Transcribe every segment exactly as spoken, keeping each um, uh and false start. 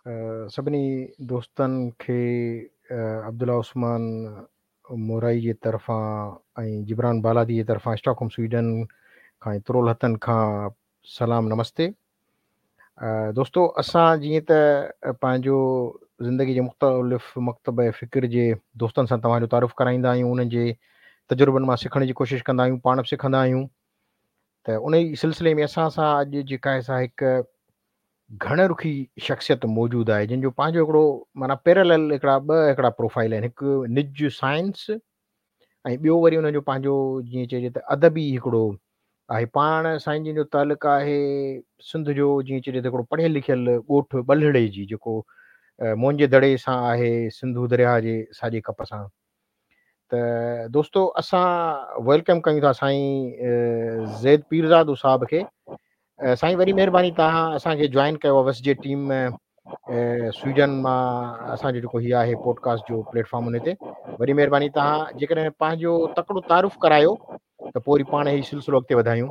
अ, सभिनी दोस्तनि खे अ, अब्दुल्ला उस्मान मोराई जे तरफ़ां ऐं जिब्रान बालादी जे तरफ़ां स्टॉकहोम स्वीडन खां तुरोल हथनि खां सलाम नमस्ते। अ, दोस्तो, असां जीअं त पंहिंजो ज़िंदगी जे मुख़्तलिफ़ मकतब फ़िक्र जे दोस्तनि सां तव्हांजो तारुफ़ कराईंदा आहियूं, उन्हनि जे तजुर्बनि मां सिखण जी कोशिशि कंदा आहियूं, पाण बि सिखंदा आहियूं। त उन ई सिलसिले में असां सां अॼु जेका आहे सा हिकु घण रुखी शख़्सियत मौजूदु आहे, जिन जो पंहिंजो हिकिड़ो माना पैरेलल हिकिड़ा ॿ हिकिड़ा प्रोफाइल आहिनि। हिकु निज साइंस ऐं ॿियो वरी उनजो पंहिंजो जीअं चइजे त अदबी हिकिड़ो आहे। पाण साईं जिन जो तालुक़ु आहे सिंध जो, जीअं चइजे त हिकिड़ो पढ़ियल लिखियल ॻोठ ॿलहड़े जी, जेको मोहन जे दड़े सां आहे, सिंधू दरिया जे साॼे कप सां। त दोस्तो, असां वेलकम कयूं था साईं ज़ैद पीरज़ादो साहब खे। साईं, वरी महिरबानी तव्हां असांखे जॉइन कयो आहे वस जे टीम में स्वीडन मां। असांजो जेको हीअ आहे पॉडकास्ट जो प्लेटफॉर्म, उन ते वरी महिरबानी तव्हां जेकॾहिं पंहिंजो तकिड़ो तारुफ़ करायो त पोइ वरी पाण हीउ सिलसिलो अॻिते वधायूं।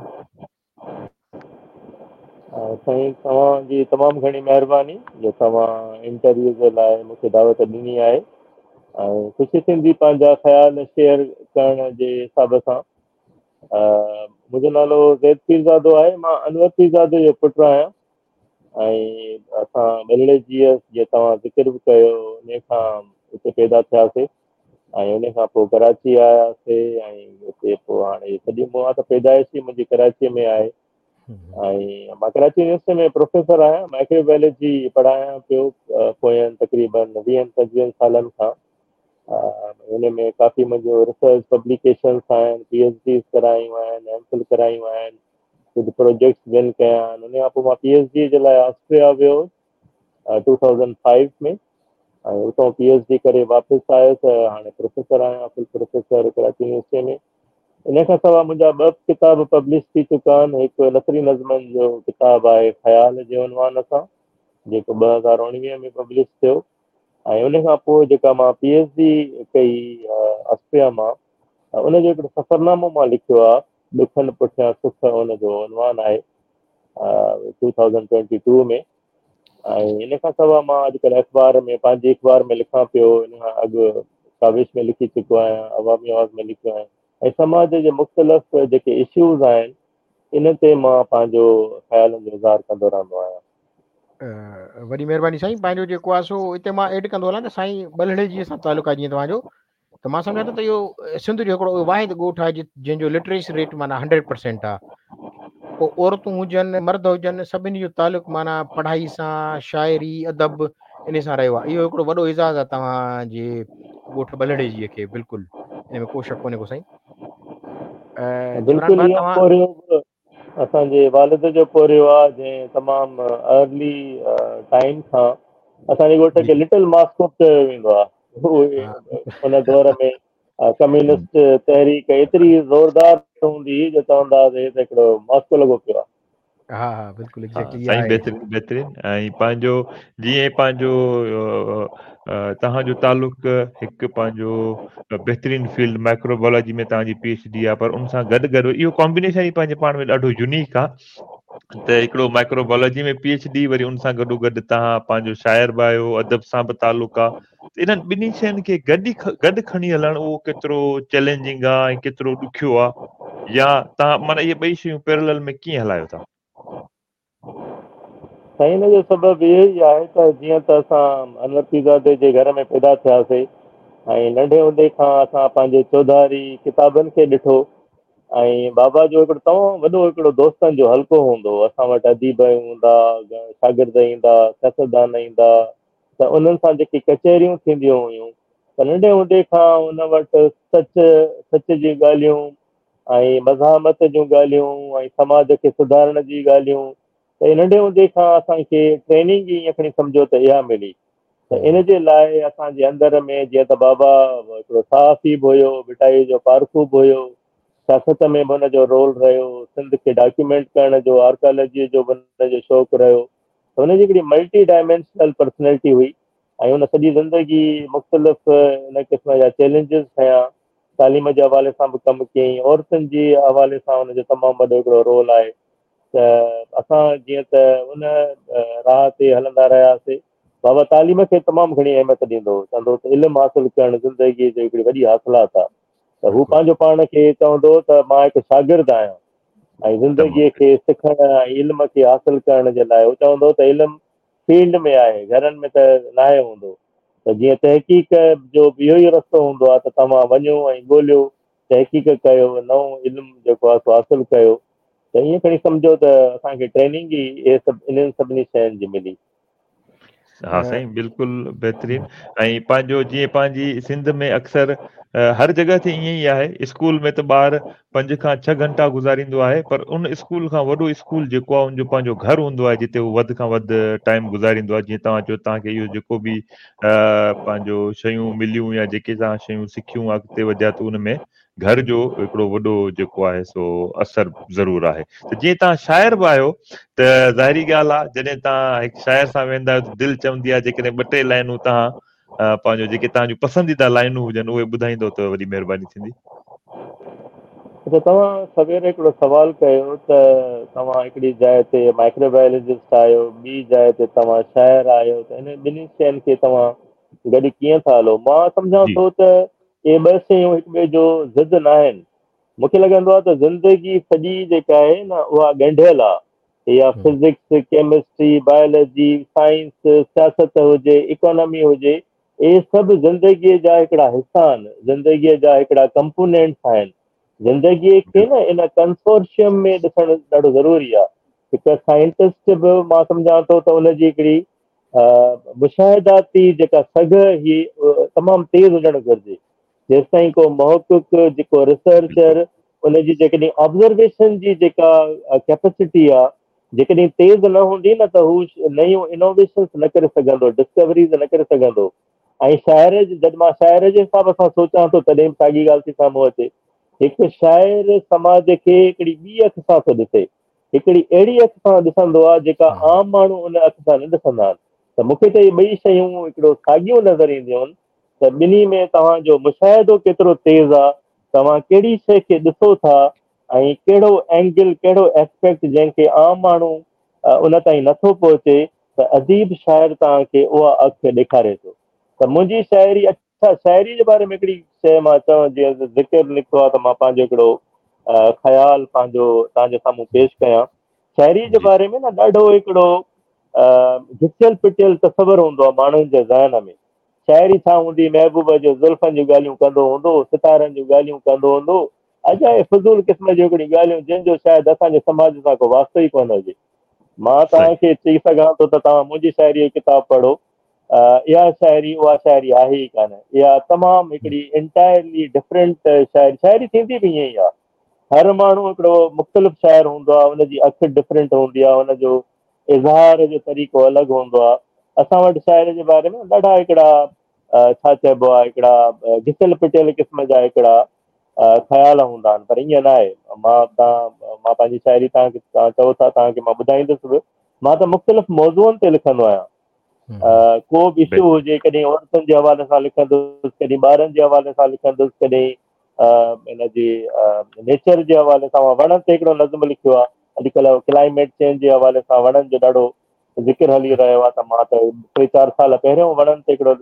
साईं, तव्हांजी तमामु घणी महिरबानी जो तव्हां इंटरव्यू जे लाइ मूंखे दावत ॾिनी आहे ऐं ख़ुशी थींदी पंहिंजा ख़्याल शेयर करण जे हिसाब सां। मुंहिंजो नालो ज़ैद पीरज़ादो आहे। मां अनवर पीरज़ादो जो पुटु आहियां ऐं असां ॿलहड़े जीअं जीअं तव्हां ज़िक्र बि कयो उन खां हिते पैदा थियासीं ऐं उन खां पोइ कराची आयासीं ऐं हुते पोइ हाणे सॼी मुआ त पैदाइश ई मुंहिंजी कराचीअ में आहे ऐं मां कराची यूनिवर्सिटी में प्रोफेसर आहियां। माइक्रोबायोलॉजी पढ़ायां पियो पोयनि तक़रीबन वीहनि पंजवीहनि सालनि खां। हुन में काफ़ी मुंहिंजो रिसर्च पब्लिकेशन्स आहिनि, पी एच डी करायूं आहिनि, एम फिल करायूं आहिनि, कुझु प्रोजेक्ट्स विन कया आहिनि। उन खां पोइ मां पी एच डी जे लाइ ऑस्ट्रेलिया वियो टू थाउज़ेंड फाइव में ऐं उतां पी एच डी करे वापसि आयुसि। हाणे प्रोफेसर आहियां, फुल प्रोफेसर कराची यूनिवर्सिटी में। इन खां सवाइ मुंहिंजा ॿ किताब पब्लिश थी चुका आहिनि। हिकु नसरी नज़मनि जो किताबु आहे ख़्याल जे उनवान सां, जेको ॿ हज़ार उणिवीह में पब्लिश थियो। ऐं उन खां पोइ जेका मां पी एच डी कई ऑस्ट्रेलिया मां, उनजो हिकिड़ो सफ़रनामो मां लिखियो आहे, ॾुखनि पुठियां सुख, उनजो उनवान आहे टू थाउज़ेंड ट्वेंटी टू में। ऐं इन खां सवाइ मां अॼुकल्ह अख़बार में, पंहिंजे अख़बार में लिखां पियो। इन खां अॻु काविश में लिखी चुको आहियां, अवामी आवाज़ में लिखियो आहियां ऐं समाज जे मुख़्तलिफ़ जेके इश्यूज़ आहिनि इन ते मां पंहिंजो ख़्यालनि जो इज़हार कंदो रहंदो आहियां। वॾी महिरबानी साईं। पंहिंजो जेको आहे सो हिते मां एड कंदो हलां त साईं ॿलहड़े जी सां तालुक़ु आहे जीअं तव्हांजो, त मां सम्झां थो त इहो सिंध जो हिकिड़ो वाहिद ॻोठ आहे जंहिंजो लिटरेसी रेट माना हंड्रेड परसेंट आहे। पोइ औरतूं हुजनि मर्द हुजनि, सभिनी जो तालुक़ु माना पढ़ाई सां, शाइरी अदब इन सां रहियो आहे। इहो हिकिड़ो वॾो एज़ाज़ आहे तव्हांजे ॻोठ ॿलहड़े जी खे, बिल्कुलु इन में को शक कोन्हे को साईं। जिब्रान बिल्कुलु भाउ इहो तव्हां पोरियो असांजे वालिद जो पोरियो आहे, जंहिं तमामु अर्ली टाइम खां असांजे ॻोठ खे लिटिल मास्को चयो वेंदो आहे। उहे उन दौर में कम्यूनिस्ट तहरीक एतिरी ज़ोरदार हूंदी हुई जो चवंदा हुआसीं त हिकिड़ो मास्को लॻो पियो आहे। हा हा बिल्कुलु हा एग्ज़ैक्टली साईं, आहे। बहितरीनु बहितरीनु। ऐं पंहिंजो जीअं पंहिंजो तव्हांजो तालुक़ु हिकु पंहिंजो बहितरीनु फील्ड माइक्रोबायोलॉजी में तव्हांजी पी एच डी आहे, पर उन सां गॾु गॾु इहो कॉम्बिनेशन ई पंहिंजे पाण में ॾाढो यूनिक आहे। त हिकिड़ो माइक्रोबायोलॉजी में पी एच डी, वरी उन सां गॾो गॾु तव्हां पंहिंजो शाइर बि आहियो, अदब सां बि तालुक़ु आहे। त इन्हनि ॿिन्ही शयुनि खे गॾु गॾु खणी हलणु उहो केतिरो चैलेंजिंग आहे ऐं केतिरो ॾुखियो आहे, या तव्हां माना इहे ॿई शयूं पैरेलल में कीअं हलायो था? साईं, हिन जो सबबु इहो ई आहे त जीअं त असां अनवर पीरज़ादे जे घर में पैदा थियासीं ऐं नंढे हूंदे खां असां पंहिंजे चौधारी किताबनि खे ॾिठो ऐं बाबा जो हिकिड़ो तमामु वॾो हिकिड़ो दोस्तनि जो हल्को हूंदो हो। असां वटि अदीब हूंदा, शागिर्द ईंदा, सियासतदान ईंदा, त उन्हनि सां जेकी कचहरियूं थींदियूं हुयूं त नंढे हूंदे खां उन वटि सच सच जी ॻाल्हियूं ऐं मज़ामत जूं ॻाल्हियूं ऐं समाज खे सुधारण जी ॻाल्हियूं, त नंढे हूंदे खां असांखे ट्रेनिंग ईअं खणी सम्झो त इहा मिली। त इन जे लाइ असांजे अंदर में जीअं त बाबा हिकिड़ो सहाफ़ी बि हुयो, मिठाई जो पारखू बि हुयो, सियासत में बि हुनजो रोल रहियो, सिंध खे डॉक्यूमेंट करण जो, आर्कियोलॉजीअ जो बि हुनजो शौक़ु रहियो। त हुनजी हिकिड़ी मल्टी डायमेंशनल पर्सनैलिटी हुई ऐं हुन सॼी ज़िंदगी मुख़्तलिफ़ हिन क़िस्म जा चैलेंजिस खयां। तालीम जे हवाले सां बि कमु कयईं, औरतुनि जे हवाले सां हुनजो तमामु वॾो हिकिड़ो रोल आहे। त असां जीअं त उन राह ते हलंदा रहियासीं, बाबा तालीम खे तमामु घणी अहमियत ॾींदो हो, चवंदो त इल्मु हासिलु करणु ज़िंदगीअ जो हिकिड़ी वॾी हासिलात आहे। त हू पंहिंजो पाण खे चवंदो त मां हिकु शागिर्दु आहियां ऐं ज़िंदगीअ खे सिखण ऐं इल्म खे हासिलु करण जे लाइ हू चवंदो त इल्मु फील्ड में आहे, घरनि में त नाहे हूंदो। त जीअं तहक़ीक़ जो बि इहो ई रस्तो हूंदो आहे त तव्हां वञो ऐं ॻोल्हियो, तहक़ीक़ कयो, नओं इल्मु जेको आहे सो हासिलु कयो। त ईअं खणी सम्झो त असांखे ट्रेनिंग ई इहे सभु इन्हनि सभिनी शयुनि जी मिली। हा साईं, बिल्कुलु बहितरीनु। ऐं पंहिंजो जीअं पंहिंजी सिंध में अक्सर हर जॻह ते ईअं ई आहे, स्कूल में त ॿार पंज खां छह घंटा गुज़ारींदो आहे, पर उन स्कूल खां वॾो स्कूल जेको आहे उनजो पंहिंजो घरु हूंदो आहे, जिते उहो वधि खां वधि टाइम गुज़ारींदो आहे। जीअं तव्हां चयो, तव्हांखे इहो जेको बि पंहिंजो शयूं मिलियूं या जेके तव्हां शयूं सिखियूं अॻिते वधिया, त उन में घर जो हिकिड़ो वॾो जेको आहे सो असरु ज़रूरु आहे। त जीअं तव्हां शाइर बि आहियो, त ज़ाहिरी ॻाल्हि आहे, जॾहिं तव्हां हिकु शाइर सां वेंदा आहियो त दिलि चवंदी आहे जेकॾहिं ॿ टे लाइनूं तव्हां पंहिंजो जेके तव्हांजूं पसंदीदा लाइनूं हुजनि उहे ॿुधाईंदो त वॾी महिरबानी थींदी। अच्छा, तव्हां सवेर हिकिड़ो सुवालु कयो त तव्हां हिकिड़ी जाइ ते माइक्रोबायोलॉजिस्ट आहियो, ॿी जाइ ते तव्हां शाइर आहियो, त हिन ॿिन्ही शयुनि खे तव्हां गॾु कीअं था हलो? मां सम्झां जी थो त इहे ॿ शयूं हिक ॿिए जो ज़िद न आहिनि। मूंखे लॻंदो आहे त ज़िंदगी सॼी जेका आहे न उहा ॻंढियल आहे, या फिज़िक्स, केमिस्ट्री, बायोलॉजी, साइंस, सियासत हुजे, इकोनॉमी हुजे, इहे सभु ज़िंदगीअ जा हिकिड़ा हिसा आहिनि, ज़िंदगीअ जा हिकिड़ा कंपोनेंट्स आहिनि। ज़िंदगीअ खे न इन कंसोर्शियम में ॾिसणु ॾाढो ज़रूरी आहे। हिकु साइंटिस्ट बि मां सम्झां थो त उनजी हिकिड़ी मुशाहिदाती जेका सघ ही तमामु तेज़ हुजणु घुरिजे। जेसि ताईं को महक़क़ जेको रिसर्चर उनजी जेकॾहिं ऑब्ज़र्वेशन जी जेका कैपेसिटी आहे जेकॾहिं तेज़ न हूंदी न त हू नयूं इनोवेशन्स न करे सघंदो, डिस्कवरीज़ न करे सघंदो। ऐं शाइर जॾहिं मां शाइर जे हिसाब सां सोचां थो तॾहिं बि साॻी ॻाल्हि थी साम्हूं अचे। हिकु शाइर समाज खे हिकिड़ी ॿी अख सां थो ॾिसे, हिकिड़ी अहिड़ी अख सां ॾिसंदो आहे जेका आम माण्हू उन अख सां न ॾिसंदा आहिनि। त मूंखे त इहे ॿई शयूं हिकिड़ो साॻियूं नज़र ईंदियूं आहिनि त ॿिन्ही में तव्हांजो मुशाहिदो केतिरो तेज़ आहे, तव्हां कहिड़ी शइ खे ॾिसो था ऐं कहिड़ो एंगल, कहिड़ो एस्पेक्ट जंहिंखे आम माण्हू उन ताईं नथो पहुचे, त अदीब शाइर तव्हांखे उहा अख ॾेखारे थो। त मुंहिंजी शाइरी, अच्छा शाइरी जे बारे में हिकिड़ी शइ मां चवां, जीअं ज़िक्र निकितो आहे त मां पंहिंजो हिकिड़ो ख़्यालु पंहिंजो तव्हांजे साम्हूं पेश कयां। शाइरी जे जी बारे में न ॾाढो हिकिड़ो घिसियल पिटियल तस्वर हूंदो आहे माण्हुनि जे ज़हन में। शाइरी छा हूंदी? महबूब जो ज़ुल्फ़नि जूं ॻाल्हियूं कंदो हूंदो, सितारनि जूं ॻाल्हियूं कंदो हूंदो, अजाए फज़ूल क़िस्म जूं हिकिड़ी ॻाल्हियूं जंहिंजो शायदि असांजे समाज सां को वास्तो ई कोन हुजे। मां सही तव्हांखे चई सघां थो त तव्हां मुंहिंजी शाइरी जो किताबु पढ़ो, इहा शाइरी उहा शाइरी आहे ई कान। इहा तमामु हिकिड़ी इंटायरली डिफरेंट शाइरी शाइरी थींदी बि ईअं ई आहे। हर माण्हू हिकिड़ो मुख़्तलिफ़ शाइर हूंदो आहे, उनजी अखि डिफरेंट हूंदी आहे, उनजो इज़हार जो तरीक़ो अलॻि हूंदो आहे। असां वटि शाइर जे बारे में ॾाढा हिकिड़ा छा चइबो आहे, हिकिड़ा घिसियल पिटियल क़िस्म जा हिकिड़ा ख़्याल हूंदा आहिनि, पर ईअं न आहे। मां तव्हां मां पंहिंजी शाइरी तव्हांखे तव्हां चओ था तव्हांखे मां ॿुधाईंदुसि बि। मां त मुख़्तलिफ़ मौज़ूअनि ते लिखंदो आहियां। को बि इशू हुजे, कॾहिं औरतुनि जे हवाले सां लिखंदुसि, कॾहिं ॿारनि जे हवाले सां लिखंदुसि, कॾहिं हिनजी नेचर जे हवाले सां। वणनि ते हिकिड़ो नज़म लिखियो आहे, अॼुकल्ह क्लाइमेट चेंज जे हवाले सां वणनि जो ॾाढो ज़िक्र हली रहियो आहे, त मां त टे चारि साल पहिरियों वणनि ते हिकिड़ो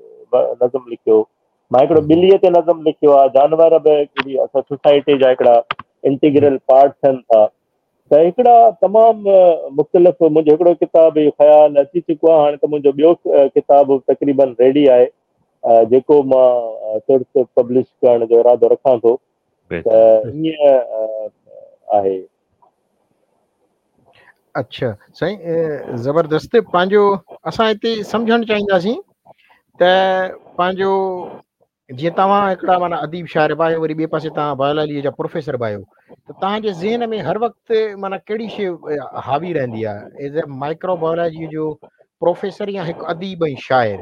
नज़म लिखियो। मां हिकिड़ो ॿिलीअ ते नज़म लिखियो आहे। जानवर बि हिकिड़ी असां सोसाइटी जा हिकिड़ा इंटीग्रल पार्ट थियनि था। त हिकिड़ा तमामु मुख़्तलिफ़ मुंहिंजो हिकिड़ो किताबु इहो ख़्यालु अची चुको आहे। हाणे त मुंहिंजो ॿियो किताबु तक़रीबन रेडी आहे, जेको मां तुर्त पब्लिश करण जो इरादो रखां थो। त ईअं आहे। अच्छा साईं, ज़बरदस्त। पंहिंजो असां हिते सम्झणु चाहींदासीं त पंहिंजो जीअं तव्हां हिकिड़ा माना अदीब शाइर बि आहियो, वरी ॿिए पासे तव्हां बायोलॉजीअ जा प्रोफेसर बि आहियो, त तव्हांजे ज़हन में हर वक़्तु माना कहिड़ी शइ हावी रहंदी आहे? एज़ ए माइक्रोबायोलॉजीअ जो प्रोफेसर या हिकु अदीब ऐं शाइर?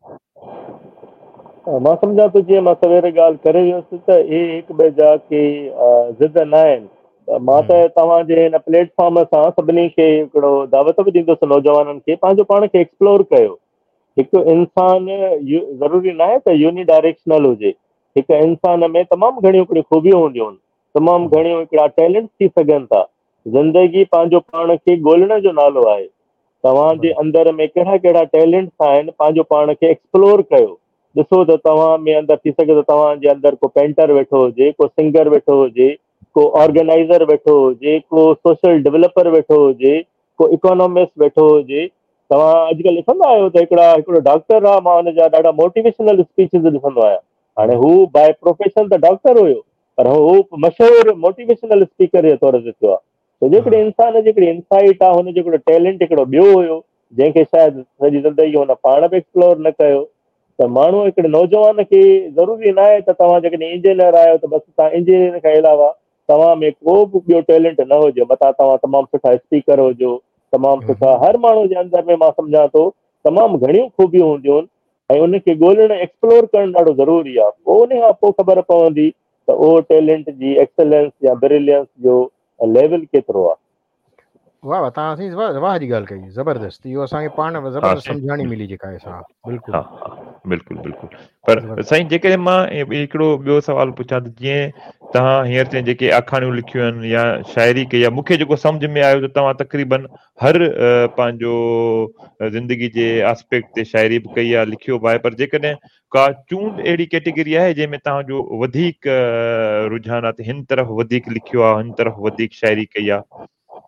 मां सम्झां थो, जीअं मां सवेर ॻाल्हि करे वियुसि, त इहे हिक ॿिए जा के ज़िद न आहिनि। त मां त तव्हांजे हिन प्लेटफॉर्म सां सभिनी खे हिकिड़ो दावत बि ॾींदुसि, नौजवाननि खे पंहिंजो पाण खे एक्सप्लोर कयो। हिकु इंसान ज़रूरी न आहे त यूनि डायरेक्शनल हुजे। हिकु इंसान में तमामु घणियूं हिकिड़ियूं ख़ूबियूं हूंदियूं आहिनि, तमामु घणियूं हिकिड़ा टैलेंट थी सघनि था। ज़िंदगी पंहिंजो पाण खे ॻोल्हण जो नालो आहे। तव्हांजे अंदर में कहिड़ा कहिड़ा टैलेंट्स आहिनि पंहिंजो पाण खे एक्सप्लोर कयो। ॾिसो त तव्हां में अंदरि थी सघे त तव्हांजे अंदरि को पेंटर वेठो हुजे, को सिंगर वेठो हुजे, को ऑर्गेनाइज़र वेठो हुजे, को सोशल डेवलपर वेठो हुजे, को इकोनॉमिस्ट वेठो हुजे। तव्हां अॼुकल्ह ॾिसंदा आहियो त हिकिड़ा हिकिड़ो डॉक्टर आहे, मां हुनजा ॾाढा मोटिवेशनल स्पीचिस ॾिसंदो आहियां। हाणे हू बाय प्रोफेशन त डॉक्टर हुयो, पर हू मशहूरु मोटिवेशनल स्पीकर जे तौर ते थियो आहे। त जेकॾहिं इंसान जी हिकिड़ी इंसाइट आहे, हुनजो हिकिड़ो टैलेंट हिकिड़ो ॿियो हुयो जंहिंखे शायदि सॼी ज़िंदगी हुन पाण बि एक्सप्लोर न कयो। त माण्हू हिकिड़े नौजवान खे ज़रूरी न आहे त तव्हां जेकॾहिं इंजीनियर आहियो त बसि तव्हां इंजीनियर खां अलावा तव्हां में को बि ॿियो टैलेंट न हुजे, मथां तव्हां तमामु सुठा स्पीकर हुजो, तमामु सुठा। हर माण्हू जे अंदरि में मां सम्झां थो तमामु घणियूं ख़ूबियूं हूंदियूं आहिनि ऐं उनखे ॻोल्हणु एक्सप्लोर करणु ॾाढो ज़रूरी आहे। पोइ उन खां पोइ ख़बर पवंदी त उहो टैलेंट जी एक्सेलेंस या ब्रिलियंस जो लेवल केतिरो आहे। वाह वाह, तव्हां साईं वाह वाह जी ॻाल्हि कई, ज़बरदस्त। इहो असांखे पाण ज़बरदस्त सम्झाणी मिली जेका आहे सा। बिल्कुलु हा हा बिल्कुलु बिल्कुलु। पर साईं जेकॾहिं मां हिकिड़ो ॿियो सुवालु पुछां त जीअं तव्हां हींअर ताईं जेके आखाणियूं लिखियूं आहिनि या शाइरी कई आहे, मूंखे जेको सम्झ में आयो त तव्हां तक़रीबन हर पंहिंजो ज़िंदगी जे आस्पेक्ट ते शाइरी बि कई आहे, लिखियो बि आहे। पर जेकॾहिं का चूंड अहिड़ी कैटेगरी आहे जंहिंमें तव्हांजो वधीक रुझान आहे त हिन तरफ़ वधीक लिखियो आहे, हिन तरफ़ वधीक शाइरी कई आहे?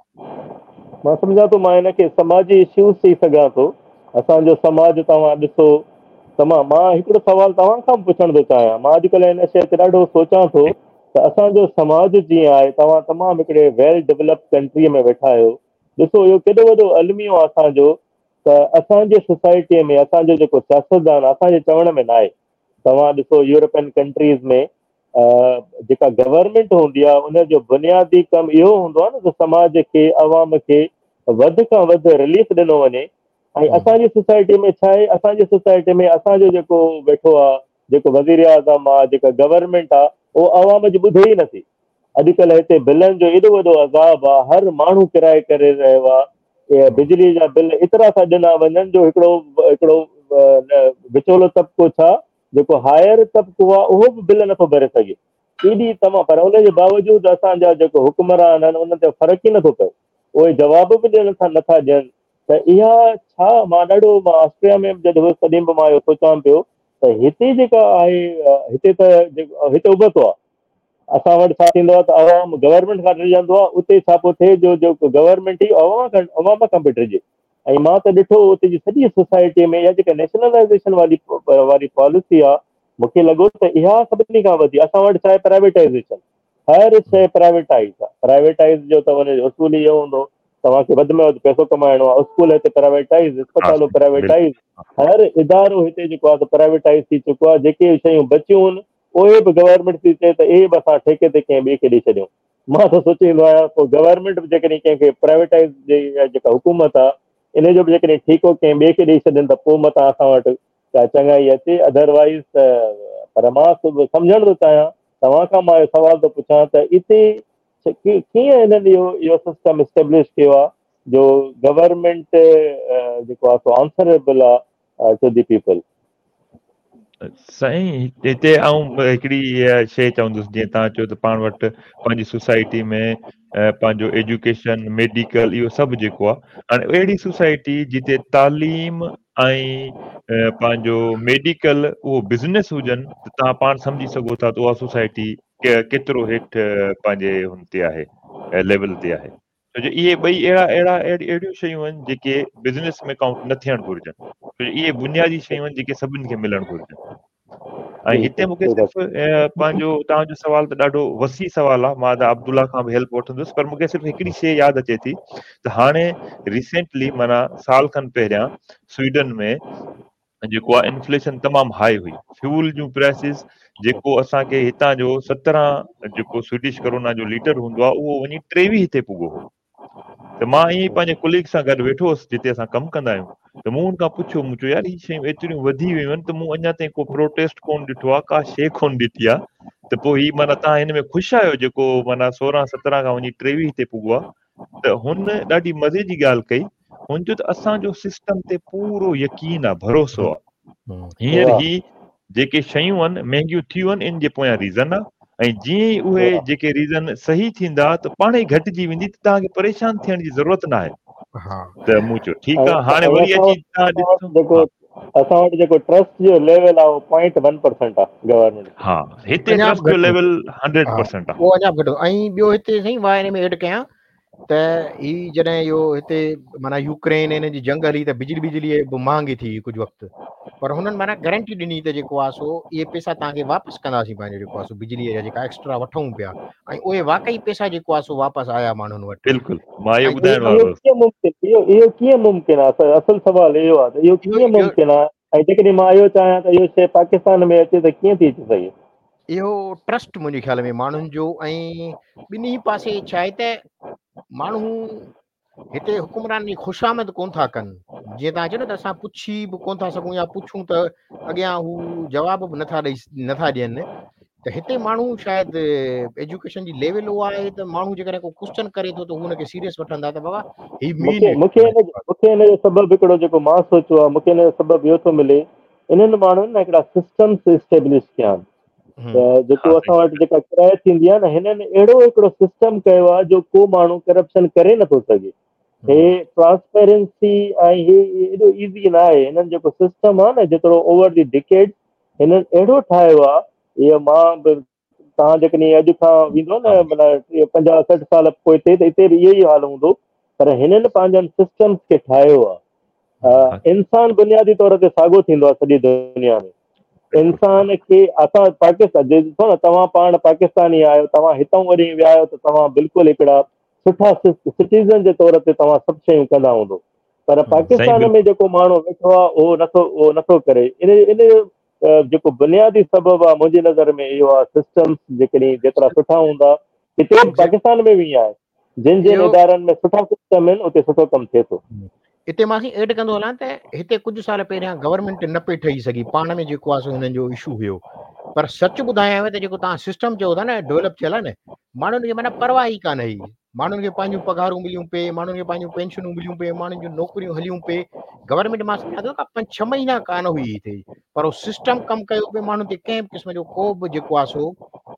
मां सम्झां थो मां हिनखे समाजी इश्यूज़ चई सघां थो। असांजो समाज तव्हां ॾिसो तमामु, मां हिकिड़ो सुवालु तव्हां खां पुछण थो चाहियां। मां अॼुकल्ह हिन शइ ते ॾाढो सोचां थो त असांजो समाज जीअं आहे, तव्हां तमामु हिकिड़े वेल डेवलप्ड कंट्रीअ में वेठा आहियो। ॾिसो इहो केॾो वॾो अलमियो आहे असांजो त असांजे सोसाइटीअ में असांजो जेको सियासतदान आहे असांजे चवण में न आहे। तव्हां ॾिसो यूरोपियन कंट्रीज़ में जेका गवर्नमेंट हूंदी आहे उनजो बुनियादी कमु इहो हूंदो आहे न त समाज खे, अवाम खे वधि खां वधि रिलीफ ॾिनो वञे। ऐं असांजी सोसाइटी में छा आहे, असांजी सोसाइटी में असांजो जेको वेठो आहे, जेको वज़ीर आज़म आहे, जेका गवर्नमेंट आहे, उहो अवाम जी ॿुधे ई नथी। अॼुकल्ह हिते बिलनि जो एॾो वॾो अज़ाब आहे, हर माण्हू किराए करे रहियो आहे। बिजली जा बिल एतिरा था ॾिना वञनि जो हिकिड़ो हिकिड़ो विचोलो तबिको छा जेको हायर तबिको आहे उहो बि बिल नथो भरे सघे। एॾी तमामु, पर उनजे बावजूदि असांजा जेको हुकुमरान आहिनि उन ते फ़र्क़ु ई नथो पए, उहे जवाब बि ॾियण नथा नथा ॾियनि। त इहा छा, मां ॾाढो मां ऑस्ट्रेलिया में जॾहिं हुयुसि तॾहिं बि मां इहो सोचां पियो त हिते जेका आहे, हिते त जेको हिते उबतो आहे, असां वटि छा थींदो आहे त अवाम गवर्नमेंट खां डिॼंदो आहे, उते छा पियो थिए जो जेको गवर्नमेंट ई अवाम खां अवाम खां पई डिॼे। ऐं मां त ॾिठो उते जी सॼी सोसाइटीअ में इहा जेका नेशनलाइज़ेशन वारी वारी पॉलिसी आहे, मूंखे लॻो त इहा सभिनी खां वधीक। असां वटि छा आहे, प्राइवेटाइज़ेशन, हर शइ प्राइवेटाइज़ आहे। प्राइवेटाइज़ जो त वञे उसूल इहो हूंदो तव्हांखे वधि में वधि पैसो कमाइणो आहे। स्कूल हिते प्राइवेटाइज़, अस्पताल प्राइवेटाइज़, हर इदारो हिते जेको आहे त प्राइवेटाइज़ थी चुको आहे। जेके शयूं बचियूं आहिनि उहे बि गवर्नमेंट थी चए त इहे बि असां ठेके ते कंहिं ॿिए खे ॾेई छॾियूं। मां त सोचींदो आहियां पोइ गवर्नमेंट बि जेकॾहिं कंहिंखे प्राइवेटाइज़ जी जेका हुकूमत आहे इन जो बि जेकॾहिं ठीको कंहिं ॿिए खे ॾेई छॾनि त पोइ मथां असां वटि का चङाई अचे। अदरवाइज़ त पर मां सम्झण थो चाहियां, तव्हां खां मां इहो सुवाल थो पुछां त हिते कीअं हिननि इहो इहो सिस्टम इस्टेब्लिश कयो आहे जो गवर्नमेंट जेको आहे सो आंसरेबल आहे टू द पीपल। साईं हिते आऊं हिकिड़ी शइ चवंदुसि, जीअं तव्हां चयो त पाण वटि पंहिंजी सोसाइटी में पंहिंजो एजुकेशन, मेडिकल, इहो सभु जेको आहे, हाणे अहिड़ी सोसाइटी जिते तालीम ऐं पंहिंजो मेडिकल उहो बिज़नेस हुजनि त तव्हां पाण सम्झी सघो था त उहा सोसाइटी केतिरो हेठि पंहिंजे हुन ते आहे, लेवल ते आहे। छो जो इहे ॿई अहिड़ा अहिड़ा अहिड़ियूं शयूं आहिनि जेके बिज़नेस में काउंट न थियणु घुरिजनि। छो जो इहे बुनियादी शयूं आहिनि जेके सभिनि खे मिलणु घुरिजनि। ऐं हिते मूंखे सिर्फ़ु पंहिंजो तव्हांजो सुवाल त ॾाढो वसी सुवालु आहे, मां त अब्दुल्ला खां बि हेल्प वठंदुसि, पर मूंखे सिर्फ़ु हिकिड़ी शइ यादि अचे थी त हाणे रिसेंटली माना साल खनि पहिरियां स्वीडन में जेको आहे इन्फ्लेशन तमामु हाई हुई। फ्यूल जूं प्राइसिस जेको असांखे हितां जो सत्रहं जेको स्वीडिश करोना जो लीटर हूंदो आहे उहो वञी टेवीह ते पुॻो हो। त मां ईअं ई पंहिंजे कुलीग सां गॾु वेठो हुउसि जिते असां कमु कंदा आहियूं, त मूं हुनखां पुछियो, मूं चयो यार हीअ शयूं एतिरियूं वधी वियूं आहिनि त मूं अञा ताईं को प्रोटेस्ट कोन ॾिठो आहे, का शइ कोन ॾिठी आहे। त पोइ हीअ माना तव्हां हिन में ख़ुशि आहियो जेको माना सोरहं सत्रहं खां वञी टेवीह ते पुॻो आहे? त हुन ॾाढी मज़े जी ॻाल्हि कई, हुनजो त असांजो सिस्टम ते पूरो यकीन आहे, भरोसो आहे। हींअर ही जेके शयूं आहिनि महांगियूं थियूं आहिनि, इन जे पोयां रीज़न आहे, ऐं जीअं ई उहे जेके रीज़न सही थींदा त पाण ई घटिजी वेंदी, त तव्हांखे परेशान थियण जी ज़रूरत न आहे। हा त मूं चयो ठीकु ऐं आहे, हाणे ऐं वरी असां अची वटि तव्हां असां ॾिसो। वटि जेको हा असां वटि जेको ट्रस्ट जो लेवल आहे उहो पॉइंट वन परसेंट आहे गवर्नमेंट जो। हा हिते अञा ट्रस्ट बि जो घटि लेवल हंड्रेड हा परसेंट आहे। उहो अञा बि घटि ऐं ॿियो हिते साईं मां हिन में एड कयां त ही जॾहिं इहो हिते माना यूक्रेन हिन जी जंग हली त बिजली बिजली बि महांगी थी कुझु वक़्तु, पर हुननि माना गारंटी ॾिनी त जेको आहे सो इहे पैसा तव्हांखे वापसि कंदासीं, पंहिंजो जेको आहे सो बिजलीअ जा जेका एक्स्ट्रा वठूं पिया, ऐं उहे वाक़ई पैसा जेको आहे सो वापसि आया माण्हुनि वटि। बिल्कुलु मां इहो ऐं ॿुधाइण इहो वारो कीअं मुमकिन इहो इहो कीअं मुमकिन आहे? असल असुल सुवालु इहो आहे त इहो इहो कीअं इहो मुमकिन आहे, ऐं जेकॾहिं मां इहो चाहियां त इहो शइ पाकिस्तान में अचे त कीअं थी सघे? इहो ट्रस्ट मुंहिंजे ख़्याल में माण्हुनि जो, ऐं ॿिन्ही पासे छा आहे त माण्हू हिते हुकुमरान जी ख़ुशामद कोन था कनि, जीअं तव्हां चयो न त असां पुछी बि कोन था सघूं या पुछूं त अॻियां हू जवाब बि नथा ॾेई नथा ॾियनि। त हिते माण्हू शायदि एजुकेशन जी लेवल उहा आहे त माण्हू जेकॾहिं को क्वेश्चन करे थो त हू हुनखे सीरियस वठंदा त बाबा ही मीन मूंखे इट मूंखे माना हिन जो मूंखे हिन जो सबबु हिकिड़ो जेको मां सोचियो आहे, मूंखे हिन जो सबबु इहो थो मिले, इन्हनि माण्हुनि न हिकिड़ा सिस्टम्स इस्टेब्लिश कया आहिनि। त जेको हा असां वटि जेका किराए थींदी आहे न, हिननि अहिड़ो हिकिड़ो सिस्टम कयो आहे जो को माण्हू करप्शन करे नथो सघे। हे ट्रांसपेरेंसी ऐं हे एॾो ईज़ी न आहे। हिननि जेको सिस्टम आहे न, जेतिरो ओवर दी डिकेड हिननि अहिड़ो ठाहियो आहे, इहो मां बि तव्हां जेकॾहिं अॼु खां वेंदो न माना पंजाह सठि साल पोइ हिते त हिते बि इहो ई हाल हूंदो, पर हिननि पंहिंजनि सिस्टम्स खे ठाहियो आहे। इंसान बुनियादी तौर ते साॻियो थींदो आहे सॼी दुनिया में। इंसान खे असां पाकिस्तान ॾिसो न, तव्हां पाण पाकिस्तानी आहियो, तव्हां हितां वरी विया आहियो त तव्हां बिल्कुलु हिकिड़ा सुठा सिटीज़न जे तौर ते तव्हां सभु शयूं कंदा हूंदो, पर साईं पाकिस्तान में बिल्कुलु जेको माण्हू वेठो आहे उहो नथो उहो नथो करे। इन इन जो जेको बुनियादी सबबु आहे मुंहिंजी नज़र में इहो आहे, सिस्टम्स जेकॾहिं जेतिरा सुठा हूंदा, हिते पाकिस्तान में बि आहे, जिन जिन इहो इदारनि में सुठा सिस्टम आहिनि उते सुठो कमु थिए थो। हिते मां एड कंदो हलां त हिते कुझु साल पहिरियां गवर्नमेंट न पई ठही सघी, पाण में जेको आहे सो हिननि जो इशू हुयो, पर सच ॿुधायांव त जेको तव्हां सिस्टम चओ था न डेवलप थियल आहे न, माण्हुनि खे माना परवाह ई कान हुई। माण्हुनि खे पंहिंजूं पघारूं मिलियूं पिए, माण्हुनि खे पंहिंजूं पेंशनूं मिलियूं पिए, माण्हुनि जूं नौकरियूं हलियूं पिए। गवर्नमेंट मां सम्झा थो का पंज छह महीना कान हुई हिते, पर उहो सिस्टम कमु कयो पिए, माण्हुनि ते कंहिं क़िस्म जो को बि जेको आहे सो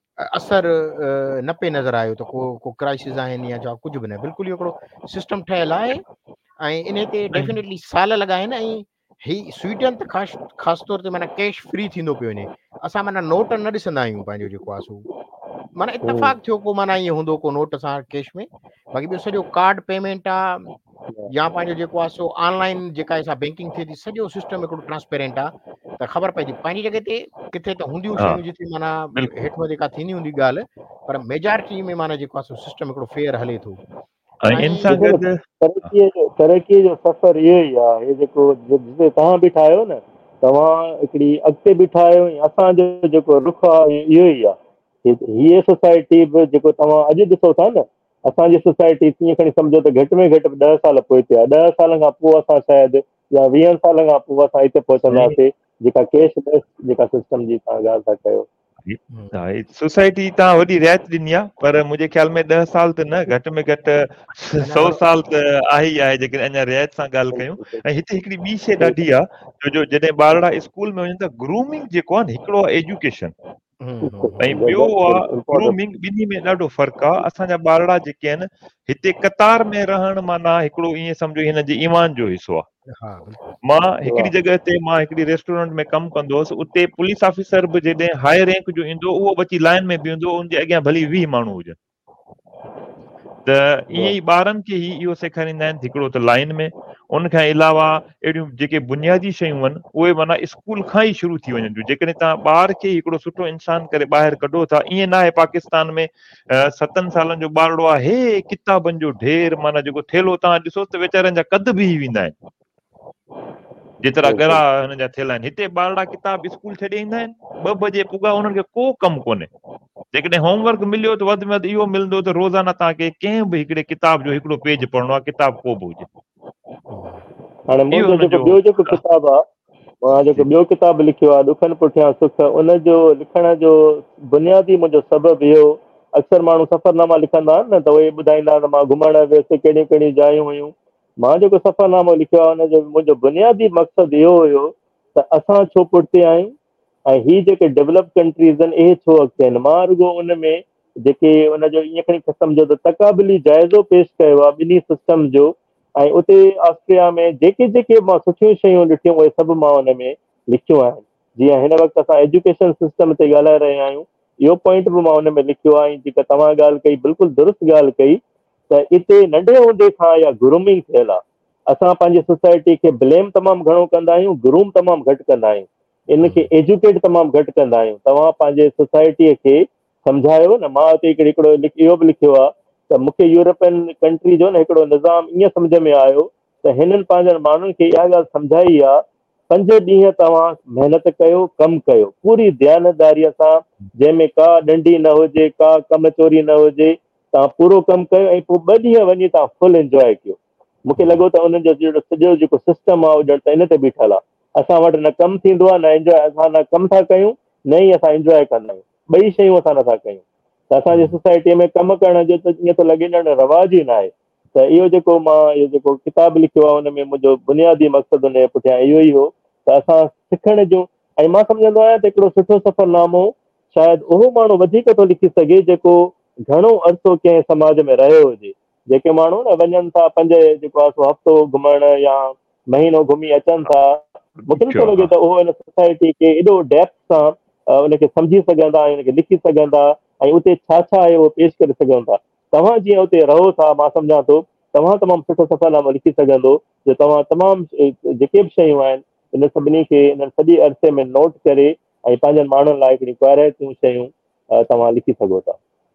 असरु न पे नज़र आयो त को को क्राइसिस आहिनि या छा कुझु बि न, बिल्कुलु इहो हिकिड़ो सिस्टम ठहियलु आहे। ऐं इन ते डेफिनेटली साल लॻा आहिनि। ऐं ही स्वीडन त ख़ासि ख़ासि तौर ते माना कैश फ्री थींदो पियो वञे, असां माना नोट न ॾिसंदा आहियूं पंहिंजो जेको आहे सो, माना इतफ़ाक़ थियो को माना ईअं हूंदो को नोट सां कैश में, बाक़ी ॿियो सॼो कार्ड पेमेंट आहे या पंहिंजो जेको आहे सो ऑनलाइन जेका हिसाब बैंकिंग थिए थी, सॼो सिस्टम हिकिड़ो ट्रांसपेरेंट आहे, त ख़बर पए थी पंहिंजी जॻह ते किथे त हूंदियूं हा शयूं जिते माना बिल्कुलु। हेठि मथे का थींदी हूंदी ॻाल्हि, पर मेजॉरिटी में माना जेको आहे सो सिस्टम हिकिड़ो फेयर हले थो। ऐं इन सां ॾिसो न, गॾु तरक़ीअ जो तरक़ीअ जो सफ़र इहो ई आहे। हे जेको जिते तव्हां बीठा आहियो न, तव्हां हिकिड़ी अॻिते बीठा आहियो, असांजो जेको रुख आहे इहो ई आहे। हीअ सोसाइटी बि जेको तव्हां अॼु ॾिसो था न, असांजी सोसाइटी कीअं खणी सम्झो त घटि में घटि ॾह साल पोइ ते आहे। ॾह साल खां पोइ असां शायदि या वीह साल खां पोइ असां हिते साईं पहुचंदासीं जेका कैशलेस जेका सिस्टम जी तव्हां ॻाल्हि था कयो। हा सोसाइटी तव्हां वॾी रियायत ॾिनी आहे, पर मुंहिंजे ख़्याल में ॾह साल त न, घटि में घटि अञा सौ थोरो साल त आहे ई आहे जेकॾहिं अञा रियायत सां ॻाल्हि कयूं। बिल्कुलु ऐं हिते हिकिड़ी ॿी शइ बिल्कुलु ॾाढी आहे, छो जो जॾहिं ॿारड़ा स्कूल में वञनि त ग्रूमिंग जेको आहे न, हिकिड़ो आहे एजुकेशन ऐं ॿियो आहे इम्पोर्टेंट। ग्रूमिंग, ॿिन्ही में ॾाढो फ़र्क़ु आहे। असांजा ॿारड़ा जेके आहिनि हिते कतार में रहणु माना हिकिड़ो ईअं सम्झो हिन जे ईमान जो हिसो आहे। हा बिल्कुलु मां हिकिड़ी जॻह ते मां हिकिड़ी रेस्टोरेंट में कमु कंदो हुउसि, उते पुलिस ऑफिसर बि जॾहिं हाई रैंक जो ईंदो उहो बि अची लाइन में बीहंदो, उनजे अॻियां भली वीह माण्हू हुजनि। त ईअं ई ॿारनि खे ई इहो सेखारींदा आहिनि, हिकिड़ो त लाइन में, उनखां अलावा अहिड़ियूं जेके बुनियादी शयूं आहिनि उहे माना स्कूल खां ई शुरू थी वञनि थियूं। जेकॾहिं तव्हां ॿार खे हिकिड़ो सुठो इंसान करे ॿाहिरि कढो था, ईअं न आहे पाकिस्तान में सतनि सालनि जो ॿारड़ो आहे हे किताबनि जो ढेर, माना जेको थेलो तव्हां ॾिसो त वीचारनि जा कद बि वेंदा आहिनि जेतिरा ॻरा हुन जा थियल आहिनि। हिते ॿारड़ा किताब स्कूल छॾे ईंदा आहिनि, ॿ बजे पुॻा, उन्हनि खे को कमु कोन्हे। जेकॾहिं होमवर्क मिलियो त वधि में वधि इहो मिलंदो त रोज़ाना तव्हांखे कंहिं बि हिकिड़े किताब जो हिकिड़ो पेज पढ़णो आहे, किताब को बि हुजे। हाणे इहो मुंहिंजो जेको हुनजो ॿियो जेको किताबु आहे, मां जेको ॿियो किताबु लिखियो आहे ॾुखनि पुठियां सुख, उनजो लिखण जो बुनियादी मुंहिंजो सबबु इहो, अक्सर माण्हू सफ़रनामा लिखंदा आहिनि न त उहे ॿुधाईंदा आहिनि मां घुमण वियुसि, कहिड़ियूं कहिड़ियूं जायूं हुयूं। मां जेको सफ़रनामो लिखियो आहे हुनजो मुंहिंजो बुनियादी मक़सदु इहो हुयो त असां छो पुठिते आहियूं ऐं हीअ जेके डेवलप कंट्रीज़ आहिनि इहे छो अॻिते आहिनि। मां रुॻो उन में जेके उनजो ईअं खणी सम्झो त तक़ाबिली जाइज़ो पेश कयो आहे ॿिन्ही सिस्टम जो, ऐं उते ऑस्ट्रेलिया में जेके जेके मां सुठियूं शयूं ॾिठियूं उहे सभु मां हुन में लिखियूं आहिनि। जीअं हिन वक़्तु असां एजुकेशन सिस्टम ते ॻाल्हाए रहिया आहियूं, इहो पॉइंट बि मां हुन में लिखियो आहे। जेका तव्हां ॻाल्हि कई बिल्कुलु दुरुस्त ॻाल्हि कई त हिते नंढे हूंदे खां या ग्रूमिंग थियल आहे। असां पंहिंजी सोसाइटी खे ब्लेम तमामु घणो कंदा आहियूं, ग्रूम तमामु घटि कंदा आहियूं, इनखे एजुकेट तमामु घटि कंदा आहियूं। तव्हां पंहिंजे सोसाइटीअ खे सम्झायो न। मां हुते हिकिड़ो हिकिड़ो इहो बि लिखियो आहे त मूंखे यूरोपियन कंट्री जो न हिकिड़ो निज़ाम ईअं सम्झ में आयो त हिननि पंहिंजनि माण्हुनि खे इहा ॻाल्हि सम्झाई आहे, पंज ॾींहं तव्हां महिनत कयो, कमु कयो पूरी ध्यानदारीअ सां, जंहिंमें का ॾंडी न हुजे, का कम चोरी न हुजे, तव्हां पूरो कमु कयो ऐं पोइ ॿ ॾींहं वञी तव्हां फुल इंजॉय कयो। मूंखे लॻो त उन्हनि जो जहिड़ो सॼो जेको सिस्टम आहे उहो ॼण त इन ते बीठल आहे। असां वटि न कमु थींदो आहे, न इंजॉय, असां न कमु था कयूं न ई असां इंजॉय कंदा आहियूं, ॿई शयूं असां नथा कयूं। त असांजी सोसाइटीअ में कमु करण जो त ईअं थो लॻे ॼण रवाज ई न आहे। त इहो जेको मां इहो जेको किताबु लिखियो आहे हुन में मुंहिंजो बुनियादी मक़सदु हुन जे पुठियां इहो ई हो त असां सिखण जो, ऐं मां सम्झंदो आहियां त हिकिड़ो सुठो सफ़रनामो शायदि उहो माण्हू वधीक थो लिखी सघे जेको घणो अरिसो कंहिं समाज में रहियो हुजे। जेके माण्हू न वञनि था पंज जेको आहे सो हफ़्तो घुमण या महीनो घुमी अचनि था, मूंखे नथो लॻे त उहो हिन सोसाइटी खे एॾो डेप्थ सां उनखे सम्झी सघंदा ऐं उनखे लिखी सघंदा ऐं उते छा छा आहे उहो पेश करे सघनि था। तव्हां जीअं उते रहो था, मां सम्झां थो तव्हां तमामु सुठो सफ़रनामो लिखी सघंदो जो तव्हां तमामु जेके बि शयूं आहिनि इन सभिनी खे इन सॼे अरसे में नोट करे ऐं पंहिंजनि माण्हुनि लाइ हिकिड़ी क्वाराइतियूं शयूं तव्हां लिखी सघो था।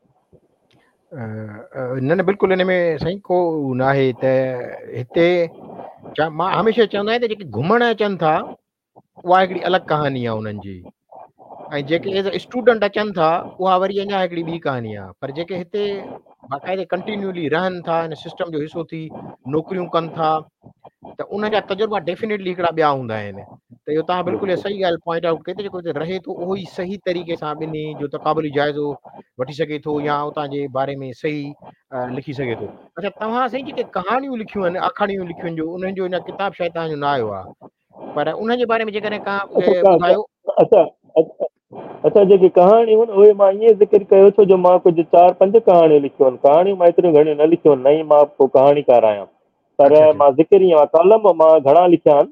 न न बिल्कुलु हिन में साईं को न आहे त हिते चा मां हमेशह चवंदो आहियां त जेके घुमण अचनि था उहा हिकिड़ी अलॻि कहानी आहे उन्हनि जी, ऐं जेके एज़ अ स्टूडेंट अचनि था उहा वरी अञा हिकिड़ी ॿी कहानी आहे। पर जेके हिते बाक़ाइदे कंटिन्यूली रहनि था, हिन सिस्टम जो हिसो थी नौकरियूं कनि था, त उन जा तजुर्बा डेफिनेटली हिकिड़ा ॿिया हूंदा आहिनि। त इहो तव्हां बिल्कुलु इहा सही ॻाल्हि पॉइंट आउट कई त जेको हिते रहे थो उहो ई सही तरीक़े सां ॿिन्ही जो तक़ाबुली जाइज़ो वठी सघे थो या उतां जे बारे में सही लिखी सघे थो। अच्छा, तव्हां साईं जेके कहाणियूं लिखियूं आहिनि, आखाणियूं लिखियूं आहिनि, जो उन्हनि जो इन किताब शायदि तव्हांजो न आयो आहे, पर उन जे बारे में जेकॾहिं का ॿुधायो। अच्छा अच्छा जेके कहाणियूं आहिनि उहे मां ईअं ज़िक्र कयो छो जो मां कुझु चारि पंज कहाणियूं लिखियूं आहिनि। कहाणियूं मां एतिरियूं घणियूं न लिखियूं आहिनि, न ई मां को कहाणीकार आहियां, पर मां ज़िक्र ईअं आहे कॉलम मां घणा लिखिया आहिनि।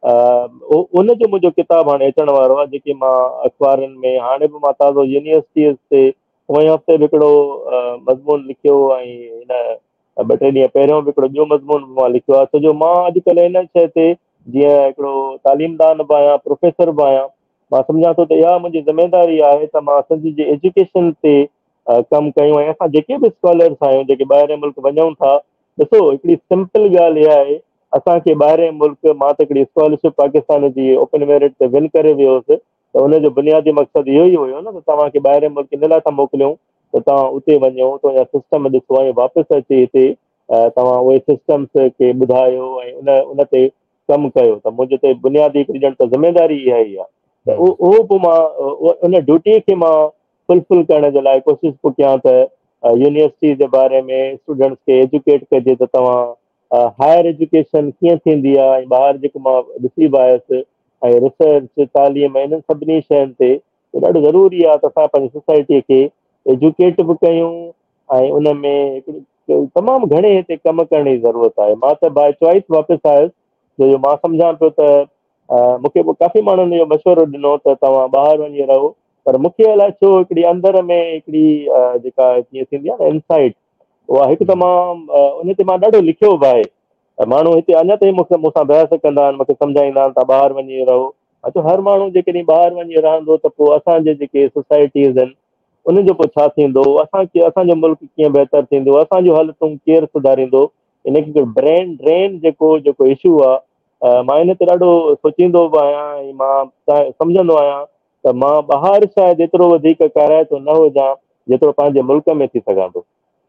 उनजो मुंहिंजो किताबु हाणे अचण वारो आहे जेके मां अख़बारुनि में हाणे बि मां ताज़ो यूनिवर्सिटीअ ते पोएं हफ़्ते बि हिकिड़ो मज़मून लिखियो ऐं हिन ॿ टे ॾींहं पहिरियों बि हिकिड़ो ॿियो मज़मून मां लिखियो आहे। छो जो मां अॼुकल्ह हिन शइ ते जीअं हिकिड़ो तालीमदान बि आहियां, प्रोफेसर बि आहियां, मां सम्झां थो त इहा मुंहिंजी ज़िमेदारी आहे त मां सिंध जे एजुकेशन ते कमु कयूं। ऐं असां जेके बि स्कॉलर्स आहियूं जेके ॿाहिरि मुल्क वञूं था, ॾिसो हिकिड़ी सिंपल ॻाल्हि इहा आहे, असांखे ॿाहिरि मुल्क मां त हिकिड़ी स्कॉलरशिप पाकिस्तान जी ओपन मेरिट ते विन करे वियो हुउसि, त हुनजो बुनियादी मक़सदु इहो ई हुयो न त तव्हांखे ॿाहिरि मुल्क इन लाइ था मोकिलियूं त तव्हां उते वञो, तुंहिंजा सिस्टम ॾिसो ऐं वापसि अची हिते तव्हां उहे सिस्टम्स खे ॿुधायो ऐं उन उन ते कमु कयो। त मुंहिंजे ते बुनियादी हिकिड़ी ॼण त ज़िमेदारी इहा ई आहे। त उहो बि मां उन ड्यूटीअ खे मां फुलफिल करण जे लाइ कोशिशि पोइ कयां त यूनिवर्सिटी जे बारे में स्टूडेंट्स खे एजुकेट कजे त तव्हां हायर एजुकेशन कीअं थींदी आहे, ऐं ॿाहिरि जेको मां ॾिसी बि आयुसि ऐं रिसर्च तालीम इन्हनि सभिनी शयुनि ते ॾाढो ज़रूरी आहे त असां पंहिंजी सोसाइटीअ खे एजुकेट बि कयूं ऐं उन में हिकिड़ी तमामु घणे हिते कमु करण जी ज़रूरत आहे। मां त बाय चॉइस वापसि आयुसि छो जो मां सम्झां पियो त मूंखे काफ़ी माण्हुनि इहो मशवरो ॾिनो त तव्हां ॿाहिरि वञी रहो, पर मूंखे अलाए छो हिकिड़ी अंदर में हिकिड़ी जेका कीअं थींदी आहे न इनसाइट, उहा हिकु तमामु उन ते मां ॾाढो लिखियो बि आहे। माण्हू हिते अञा ताईं मूंखे मूंसां बहस कंदा आहिनि, मूंखे सम्झाईंदा आहिनि तव्हां ॿाहिरि वञी रहो। अच्छा, हर माण्हू जेकॾहिं ॿाहिरि वञी रहंदो त पोइ असांजे जेके सोसाइटीज़ आहिनि उन्हनि जो पोइ छा थींदो, असांखे असांजो मुल्क कीअं बहितर थींदो, असांजूं हालतूं केरु सुधारींदो। इनखे ब्रेन ड्रेन जेको जेको इशू आहे, मां इन ते ॾाढो सोचींदो बि आहियां ऐं मां सम्झंदो आहियां त मां ॿाहिरि शायदि एतिरो वधीक काराइतो न हुजां जेतिरो पंहिंजे मुल्क में थी सघां थो।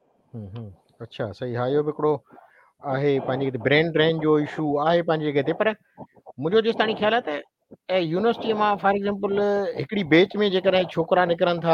अच्छा, सही। हा, इहो बि हिकिड़ो आहे पंहिंजी ब्रेन ड्रेन जो इशू आहे पंहिंजी जॻह ते, पर मुंहिंजो जेसि ताईं ख़्यालु आहे त यूनिवर्सिटीअ मां फॉर एग्ज़ाम्पल हिकिड़ी बैच में जेकॾहिं छोकिरा निकिरनि था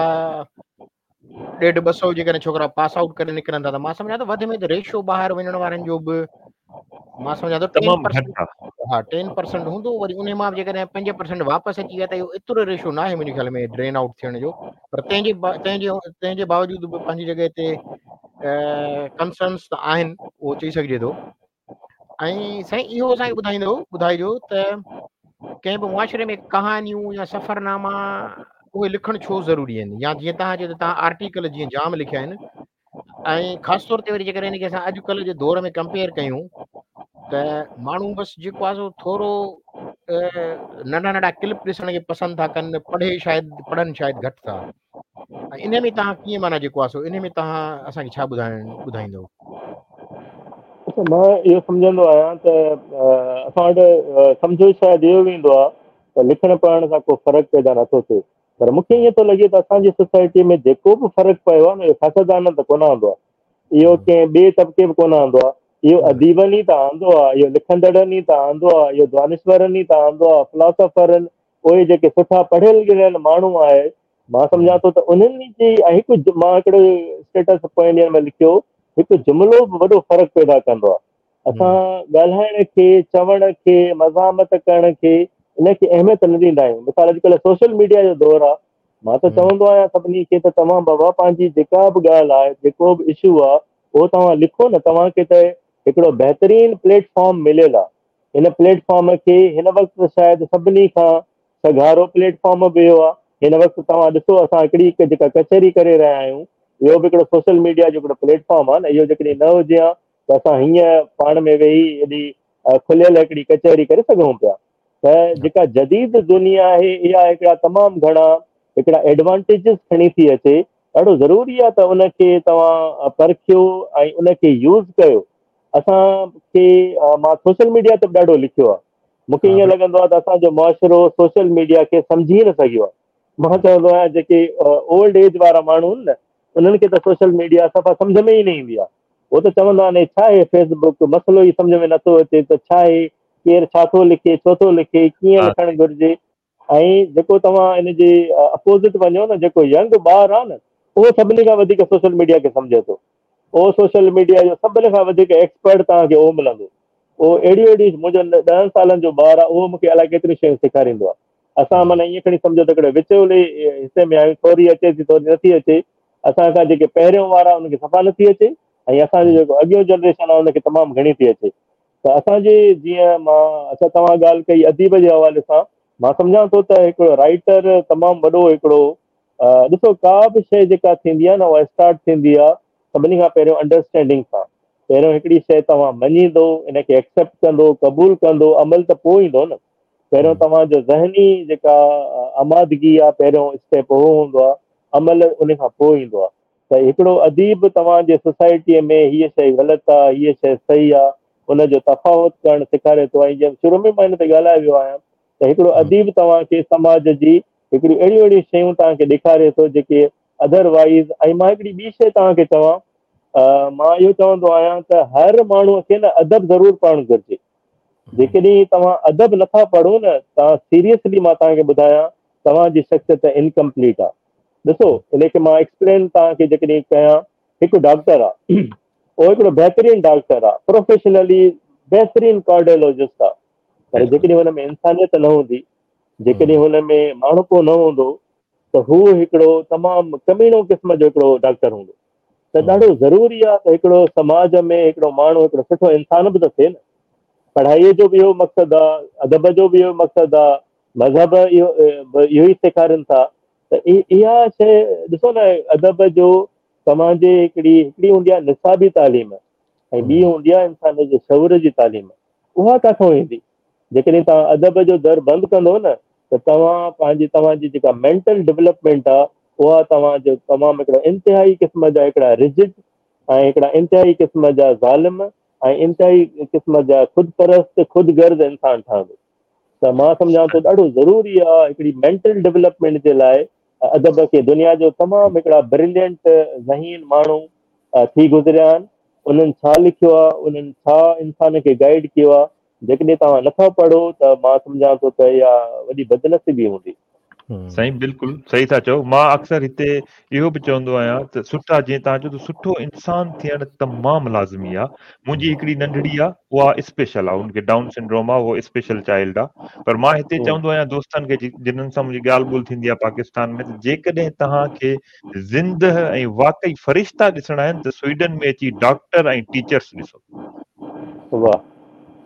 ॾेढ ॿ सौ जेकॾहिं छोकिरा पास आउट करे निकिरनि था, त मां सम्झां थो वधि में वधि रेशो ॿाहिरि वञण वारनि जो बि मां सम्झां थो टेन परसेंट, हा टेन परसेंट हूंदो। वरी उन मां बि जेकॾहिं पंज परसेंट वापसि अची विया त इहो एतिरो रेशो न आहे मुंहिंजे ख़्याल में ड्रेन आउट थियण जो। पर तंहिंजे तंहिंजे तंहिंजे बावजूदि बि पंहिंजी जॻह ते कंसर्न्स त आहिनि, उहो चई सघिजे थो। ऐं साईं इहो असांखे ॿुधाईंदो ॿुधाइजो त कंहिं बि मुआशिरे में कहानियूं या सफ़रनामा उहे लिखणु छो ज़रूरी आहिनि, या जीअं तव्हां चयो त तव्हां आर्टिकल जीअं जाम लिखिया आहिनि, ऐं ख़ासि तौर ते वरी जेकर हिनखे असां अॼुकल्ह जे दौर में कंपेयर कयूं त माण्हू बसि जेको आहे सो थोरो नंढा नंढा क्लिप ॾिसण खे पसंदि था कनि, पढ़े शायदि पढ़नि शायदि घटि था। ऐं इन में तव्हां कीअं माना जेको आहे सो इन में तव्हां असांखे छा ॿुधाइण ॿुधाईंदव? मां इहो सम्झंदो आहियां त असां वटि सम्झो शायदि इहो वेंदो आहे त लिखण पढ़ण सां को फ़र्क़ु पैदा नथो थिए, पर मूंखे ईअं थो लॻे त असांजी सोसाइटी में जेको बि फ़र्क़ु पियो आहे न इहो सियासतदान त कोन आंदो आहे, इहो कंहिं ॿिए तबिके में कोन आंदो आहे, इहो अदीबनि ई त आंदो आहे, इहो लिखंदड़नि ई त आंदो आहे, इहो दानिश्वरनि ई त आंदो आहे, फिलासफ़रनि, उहे जेके सुठा पढ़ियल ॻिढ़ियल माण्हू आहे, मां सम्झां थो त उन्हनि जी ऐं हिकु मां हिकिड़ो स्टेटस पॉइंट में लिखियो, हिकु जुमिलो बि वॾो फ़र्क़ु पैदा कंदो आहे। असां ॻाल्हाइण खे, चवण खे, मज़ामत करण खे, इनखे अहमियत न ॾींदा आहियूं। मिसाल अॼुकल्ह सोशल मीडिया जो दौरु आहे, मां त चवंदो आहियां सभिनी खे त तव्हां बाबा पंहिंजी जेका बि ॻाल्हि आहे, जेको बि इशू आहे, उहो तव्हां लिखो न। तव्हांखे त हिकिड़ो बहितरीनु प्लेटफॉर्म मिलियल आहे, हिन प्लेटफॉर्म खे हिन वक़्तु शायदि सभिनी खां सघारो प्लेटफॉर्म बि इहो आहे। हिन वक़्तु तव्हां ॾिसो, असां हिकिड़ी हिकु जेका कचहरी करे रहिया आहियूं, इहो बि हिकिड़ो सोशल मीडिया जो हिकिड़ो प्लेटफॉर्म आहे न। इहो जेकॾहिं न हुजे हा त असां हीअं पाण में वेही हेॾी खुलियल हिकिड़ी कचहरी करे सघूं पिया। त जेका जदीद दुनिया आहे, इहा हिकिड़ा तमामु घणा हिकिड़ा एडवांटेजिस खणी थी अचे। ॾाढो ज़रूरी आहे त उनखे तव्हां परखियो ऐं उनखे यूज़ कयो। असांखे मां सोशल मीडिया ते बि ॾाढो लिखियो आहे। मूंखे ईअं लॻंदो आहे त असांजो मुआशिरो सोशल मीडिया खे सम्झी न सघियो आहे। मां चवंदो आहियां जेके ओल्ड एज वारा माण्हू आहिनि न, उन्हनि खे त सोशल मीडिया सफ़ा सम्झ में ई न ईंदी आहे। उहो त चवंदा आहिनि छा आहे फेसबुक, मसइलो ई सम्झ में नथो अचे त छा आहे, केरु छा थो लिखे, छो थो लिखे, कीअं लिखणु घुरिजे। ऐं जेको तव्हां इन जे अपोज़िट वञो न, जेको यंग ॿार आहे न, उहो सभिनी खां वधीक सोशल मीडिया खे सम्झे थो। उहो सोशल मीडिया जो सभिनी खां वधीक एक्सपर्ट तव्हांखे उहो मिलंदो। उहो अहिड़ियूं अहिड़ियूं, मुंहिंजो ॾहनि सालनि जो ॿारु आहे, उहो मूंखे अलाए केतिरी शयूं सेखारींदो आहे। असां माना ईअं खणी सम्झो त हिकिड़े विचोले हिसे में आहियूं, थोरी अचे थी, थोरी नथी अचे। असां खां जेके पहिरियों वारा उनखे सफ़ा नथी अचे, ऐं असांजो जेको अॻियो जनरेशन आहे उनखे तमामु घणी थी अचे। त असांजे जीअं मां अच्छा तव्हां ॻाल्हि कई अदीब जे हवाले सां, मां सम्झां थो त हिकिड़ो राइटर तमामु वॾो हिकिड़ो ॾिसो, का बि शइ जेका थींदी आहे न, उहा स्टार्ट थींदी आहे सभिनी खां पहिरियों अंडरस्टैंडिंग सां। पहिरियों हिकिड़ी शइ तव्हां मञींदो, इनखे एक्सेप्ट कंदो, क़बूल कंदो, अमल त पोइ ईंदो न। पहिरियों तव्हांजो ज़हनी जेका आमादगी आहे, पहिरियों स्टेप उहो हूंदो आहे, अमल उन खां पोइ ईंदो आहे। त हिकिड़ो अदीब तव्हांजे सोसाइटीअ में हीअ शइ ग़लति आहे, हीअ शइ सही आहे, उनजो तफ़ावत करणु सेखारे थो। ऐं जीअं शुरू में मां हिन ते ॻाल्हाए वियो आहियां त हिकिड़ो अदीब तव्हांखे समाज जी हिकिड़ियूं अहिड़ियूं अहिड़ियूं शयूं तव्हांखे ॾेखारे थो जेके अदरवाइज़। ऐं मां हिकिड़ी ॿी शइ तव्हांखे चवां, मां इहो चवंदो आहियां त हर माण्हूअ खे न अदब ज़रूरु पढ़णु घुरिजे। जेकॾहिं तव्हां अदब नथा पढ़ो न, तव्हां सीरियसली मां तव्हांखे ॿुधायां तव्हांजी शख़्सियत इनकम्पलीट आहे। ॾिसो, इनखे मां एक्सप्लेन तव्हांखे जेकॾहिं कयां, हिकु डॉक्टर आहे, उहो हिकिड़ो बहितरीनु डॉक्टर आहे, प्रोफेशनली बहितरीनु कार्डियोलॉजिस्ट आहे, पर जेकॾहिं हुन में इंसानियत न हूंदी, जेकॾहिं हुन में माण्हूपो न हूंदो, त हू हिकिड़ो तमामु कमीणो क़िस्म जो हिकिड़ो डॉक्टर हूंदो। त ॾाढो ज़रूरी आहे त हिकिड़ो समाज में हिकिड़ो माण्हू हिकिड़ो सुठो इंसान बि त थिए न। पढ़ाईअ जो बि इहो मक़सदु आहे, अदब जो बि इहो मक़सदु आहे, मज़हब इहो इहो ई सेखारनि था। त इहा शइ ॾिसो न, अदब जो तव्हांजे हिकिड़ी हिकिड़ी हूंदी आहे निसाबी तालीम, ऐं ॿी हूंदी आहे इंसान जे शऊर जी तालीम। उहा किथां ईंदी? जेकॾहिं तव्हां अदब जो दर बंदि कंदो न, त तव्हां पंहिंजी तव्हांजी जेका मेंटल डेवलपमेंट आहे, उहा तव्हांजो तमामु हिकिड़ा इंतिहाई क़िस्म जा हिकिड़ा रिजिड ऐं हिकिड़ा इंतिहाई क़िस्म जा ज़ालिम ऐं इंतिहाई क़िस्म जा ख़ुदि ख़ुदि गर्ज़ इंसान ठहंदो। त मां सम्झां थो ॾाढो ज़रूरी आहे हिकिड़ी मेंटल डेवलपमेंट जे लाइ अदब खे। दुनिया जो तमामु हिकिड़ा ब्रिलियंट ज़हीन माण्हू थी गुज़रिया आहिनि, उन्हनि छा लिखियो आहे, उन्हनि छा इंसान खे गाइड कयो आहे, जेकॾहिं तव्हां नथा पढ़ो त मां सम्झां थो त इहा वॾी बदनसीबी हूंदी। साईं बिल्कुलु सही था चओ। मां अक्सर हिते इहो बि चवंदो आहियां त सुठा, जीअं तव्हां चओ त सुठो इंसान थियणु तमामु लाज़मी आहे। मुंहिंजी हिकिड़ी नंढड़ी आहे, उहा स्पेशल आहे, हुनखे डाउन सिंड्रोम आहे, उहो स्पेशल चाइल्ड आहे। पर मां हिते चवंदो आहियां दोस्तनि खे जिन्हनि सां मुंहिंजी ॻाल्हि ॿोल थींदी आहे पाकिस्तान में, त जेकॾहिं तव्हांखे ज़िंदह ऐं वाक़ई फ़रिश्ता ॾिसणा आहिनि त स्वीडन में अची डॉक्टर ऐं टीचर्स ॾिसो। वाह,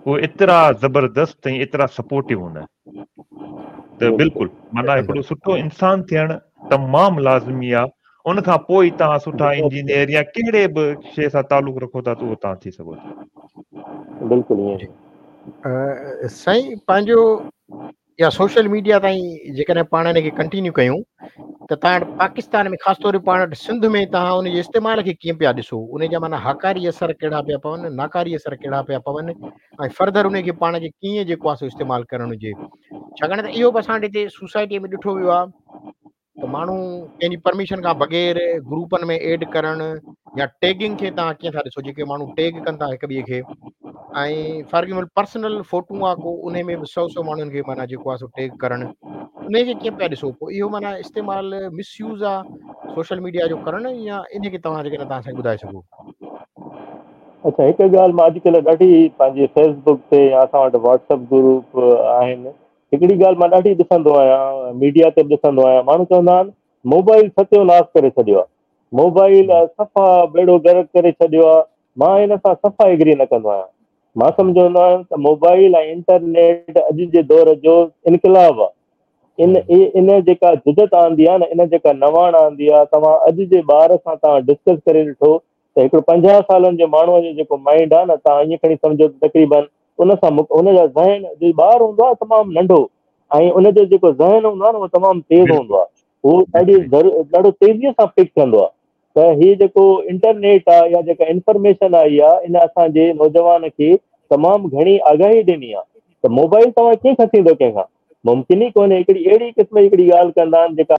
उहे एतिरा ज़बरदस्त ऐं एतिरा सपोर्टिव हूंदा आहिनि त बिल्कुलु माना हिकिड़ो सुठो इंसान थियणु तमामु लाज़मी आहे। उन खां पोइ तव्हां सुठा इंजीनियर या कहिड़े बि शइ सां तालुक रखो था त उहो तव्हां थी सघो था। बिल्कुलु ईअं अ, साईं पंहिंजो या सोशल मीडिया ताईं जेकॾहिं पाण हिन खे कंटिन्यू कयूं त तव्हां पाकिस्तान में ख़ासि तौर ते पाण वटि सिंध में तव्हां उनजे इस्तेमाल खे कीअं पिया ॾिसो, उन जा माना हकारी असर कहिड़ा पिया पवनि, नाकारी असर कहिड़ा पिया पवनि, ऐं फर्दर उनखे पाण खे कीअं जेको आहे सो इस्तेमालु करणु हुजे। छाकाणि त इहो बि असां वटि हिते सोसाइटीअ में ॾिठो वियो आहे त माण्हू कंहिंजी परमिशन खां बग़ैर ग्रुपनि में एड करणु या टैगिंग खे तव्हां कीअं था ॾिसो, जेके माण्हू टैग कनि था हिक ॿिए खे, ऐं फॉर एग्जाम्पल पर्सनल फोटू आहे को उन में बि सौ सौ माण्हुनि खे माना जेको आहे सो टैग करणु, उनखे कीअं पिया ॾिसो। पोइ इहो माना इस्तेमालु मिसयूज़ आहे सोशल मीडिया जो करणु, या इनखे तव्हां जेकॾहिं तव्हां असांखे ॿुधाए सघो। अच्छा, हिकु ॻाल्हि मां अॼुकल्ह ॾाढी पंहिंजे फेसबुक ते या असां वटि व्हाट्सअप ग्रुप आहिनि, हिकिड़ी ॻाल्हि मां ॾाढी ॾिसंदो आहियां, मीडिया ते बि ॾिसंदो आहियां, माण्हू चवंदा आहिनि मोबाइल सत्योनाश करे छॾियो आहे, मोबाइल सफ़ा बेड़ो गर्क करे छॾियो आहे। मां हिन सां सफ़ा एग्री न कंदो आहियां। मां सम्झंदो आहियां त मोबाइल ऐं इंटरनेट अॼु जे दौर जो इनकलाब आहे। इन इन जेका जिदत आंदी आहे न, इन जेका नवाण आंदी आहे, तव्हां अॼु जे ॿार सां तव्हां डिस्कस करे ॾिठो त हिकिड़ो पंजाह सालनि जे माण्हूअ जो जेको माइंड आहे न, तव्हां ईअं खणी सम्झो तक़रीबन उन सां हुनजा ज़हन ॿार हूंदो आहे तमामु नंढो, ऐं उनजो जेको ज़हन हूंदो आहे न उहो तमामु तेज़ हूंदो आहे, उहो ॾाढी ॾाढो तेज़ीअ सां पिक कंदो आहे। त हीअ जेको इंटरनेट आहे या जेका इंफॉर्मेशन आई आहे, इन असांजे नौजवान खे तमामु घणी आगाही ॾिनी आहे त मोबाइल तव्हां कीअं खसींदो कंहिंखां, मुमकिन ई कोन्हे। हिकिड़ी अहिड़ी क़िस्म जी हिकिड़ी ॻाल्हि कंदा आहिनि जेका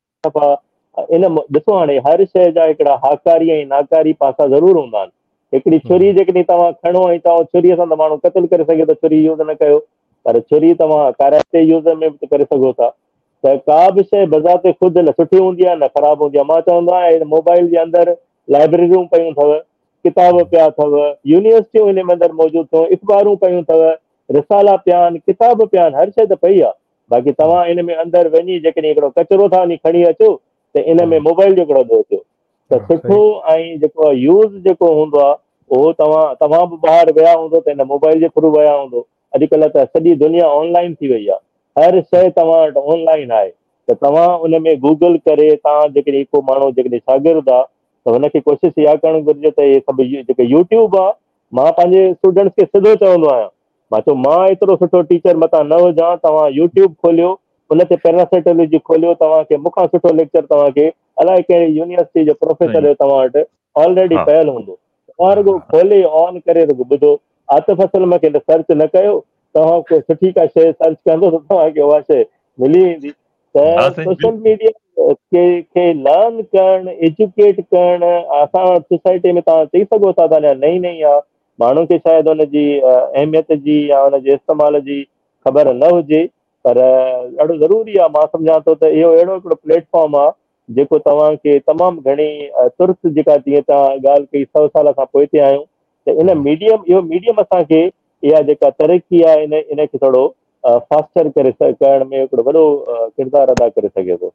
इन ॾिसो, हाणे हर शइ जा हिकिड़ा हाकारी ऐं नाकारी पासा ज़रूरु हूंदा आहिनि। हिकिड़ी छुरी जेकॾहिं तव्हां खणो ऐं तव्हां छुरीअ सां त माण्हू क़तलु करे सघे थो, छुरी यूज़ न कयो, पर छुरी तव्हां कराइते यूज़ में बि करे सघो था। त का बि शइ बज़ाते ख़ुदि न सुठी हूंदी आहे न ख़राबु हूंदी आहे। मां चवंदो आहियां मोबाइल जे अंदरि लाइब्रेरियूं पियूं अथव, किताब पिया अथव, यूनिवर्सिटियूं हिन में अंदरि मौजूदु अथव, अख़बारूं पियूं अथव, रिसाला पिया आहिनि, किताब पिया आहिनि, हर शइ त पई आहे। बाक़ी तव्हां इन में अंदरि वञी जेकॾहिं हिकिड़ो कचिरो था वञी खणी अचो त इन में मोबाइल जो हिकिड़ो ॾियो थियो त सुठो ऐं जेको यूज़ जेको हूंदो आहे उहो तव्हां तव्हां बि ॿाहिरि विया हूंदो त हिन मोबाइल जे थ्रू विया हूंदो। अॼुकल्ह त सॼी दुनिया ऑनलाइन थी वई आहे, हर शइ तव्हां वटि ऑनलाइन आहे, त तव्हां उन में गूगल करे तव्हां जेकॾहिं को माण्हू जेकॾहिं शागिर्द आहे त हुनखे कोशिशि इहा करणु घुरिजे त इहे सभु जेके यूट्यूब आहे, मां पंहिंजे स्टूडेंट्स खे सिधो चवंदो आहियां, मां चयो मां एतिरो सुठो टीचर मतां न हुजां, तव्हां यूट्यूब खोलियो, उन ते पैरासिटोलॉजी खोलियो, तव्हांखे मूंखां सुठो लेक्चर तव्हांखे अलाए कहिड़ी यूनिवर्सिटी जो प्रोफेसर जो तव्हां वटि ऑलरेडी पयल हूंदो, तव्हां रुगो खोले ऑन करे रुगो ॿुधो। आतिफ़ असलम खे सर्च न कयो, तव्हां को सुठी का शइ सर्च कंदो त तव्हांखे उहा शइ मिली वेंदी। त सोशल मीडिया खे लर्न करणु, एजुकेट करणु, असां वटि सोसाइटी में तव्हां चई सघो था त नई नई आहे, माण्हू खे शायदि हुनजी अहमियत जी या हुनजे इस्तेमाल जी ख़बर न हुजे, पर ॾाढो ज़रूरी आहे। मां सम्झां थो त इहो अहिड़ो हिकिड़ो प्लेटफॉर्म आहे जेको तव्हांखे तमामु घणी तुर्त जेका जीअं तव्हां ॻाल्हि कई सौ साल खां पोइ ते आहियूं, त इन मीडियम इहो मीडियम असांखे इहा जेका तरक़ी आहे इन इनखे थोरो फास्टर करे करण में हिकिड़ो वॾो किरदारु अदा करे सघे थो।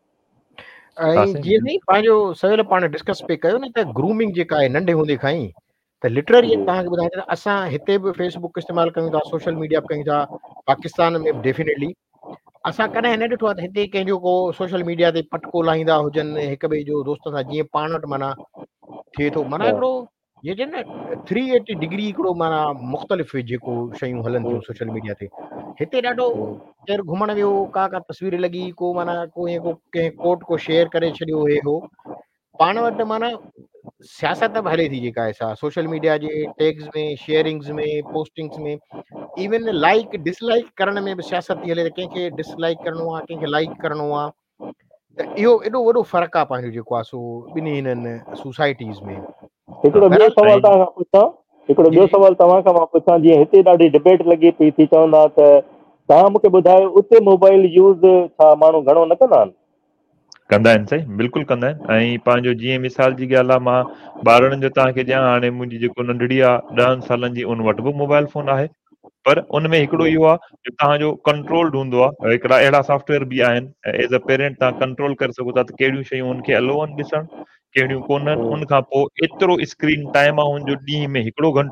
ऐं जीअं साईं पंहिंजो सवेल पाण डिस्कस पे कयो न त ग्रूमिंग जेका आहे नंढे हूंदे खां ई, त लिटरली तव्हांखे ॿुधायां त असां हिते बि फेसबुक इस्तेमालु कयूं था, सोशल मीडिया बि कयूं था, पाकिस्तान में बि डेफिनेटली असां कॾहिं न ॾिठो आहे त हिते कंहिंजो को सोशल मीडिया ते पटको लाहींदा हुजनि हिक ॿिए जो दोस्त सां, जीअं पाण वटि माना थिए थो, माना हिकिड़ो जीअं चइनि न थ्री एटी डिग्री हिकिड़ो माना मुख़्तलिफ़ जेको शयूं हलनि थियूं सोशल मीडिया ते। हिते ॾाढो केरु घुमण वियो, का का तस्वीर लॻी, को माना को ईअं को कंहिं कोट को शेयर करे छॾियो, हे हो पाण वटि माना सियासत बि हले थी जेका आहे सा सोशल मीडिया जे टैग्स में, शेयरिंग्स में, पोस्टिंग्स में, इवन लाइक डिसलाइक करण में बि सियासत थी हले, त कंहिंखे डिसलाइक करिणो आहे, कंहिंखे लाइक करिणो आहे। त इहो एॾो वॾो फ़र्क़ु आहे पंहिंजो जेको आहे सो ॿिन्ही हिननि सोसाइटीज़ में। हिकिड़ो ॿियो सवाल तव्हां खां पुछां हिकिड़ो ॿियो सवाल तव्हां खां मां पुछां, जीअं हिते ॾाढी डिबेट लॻी पई थी, चवंदा त तव्हां मूंखे ॿुधायो उते मोबाइल यूज़ छा माण्हू घणो न कंदा आहिनि? कंदा आहिनि साईं, बिल्कुलु कंदा आहिनि। ऐं पंहिंजो जीअं मिसाल जी ॻाल्हि आहे, मां ॿारनि जो तव्हांखे ॾियां, हाणे मुंहिंजी जेको नंढड़ी आहे ॾहनि सालनि जी, उन वटि बि मोबाइल फ़ोन आहे, पर उन में हिकिड़ो इहो आहे जो तव्हांजो कंट्रोल्ड हूंदो आहे। हिकिड़ा अहिड़ा सॉफ्टवेयर बि आहिनि, एज़ अ पेरेंट तव्हां कंट्रोल करे सघो था त कहिड़ियूं शयूं उनखे अलो आहिनि ॾिसणु, कहिड़ियूं कोन्हनि। उन खां पोइ एतिरो स्क्रीन टाइम आहे हुनजो ॾींहं में हिकिड़ो घंटो,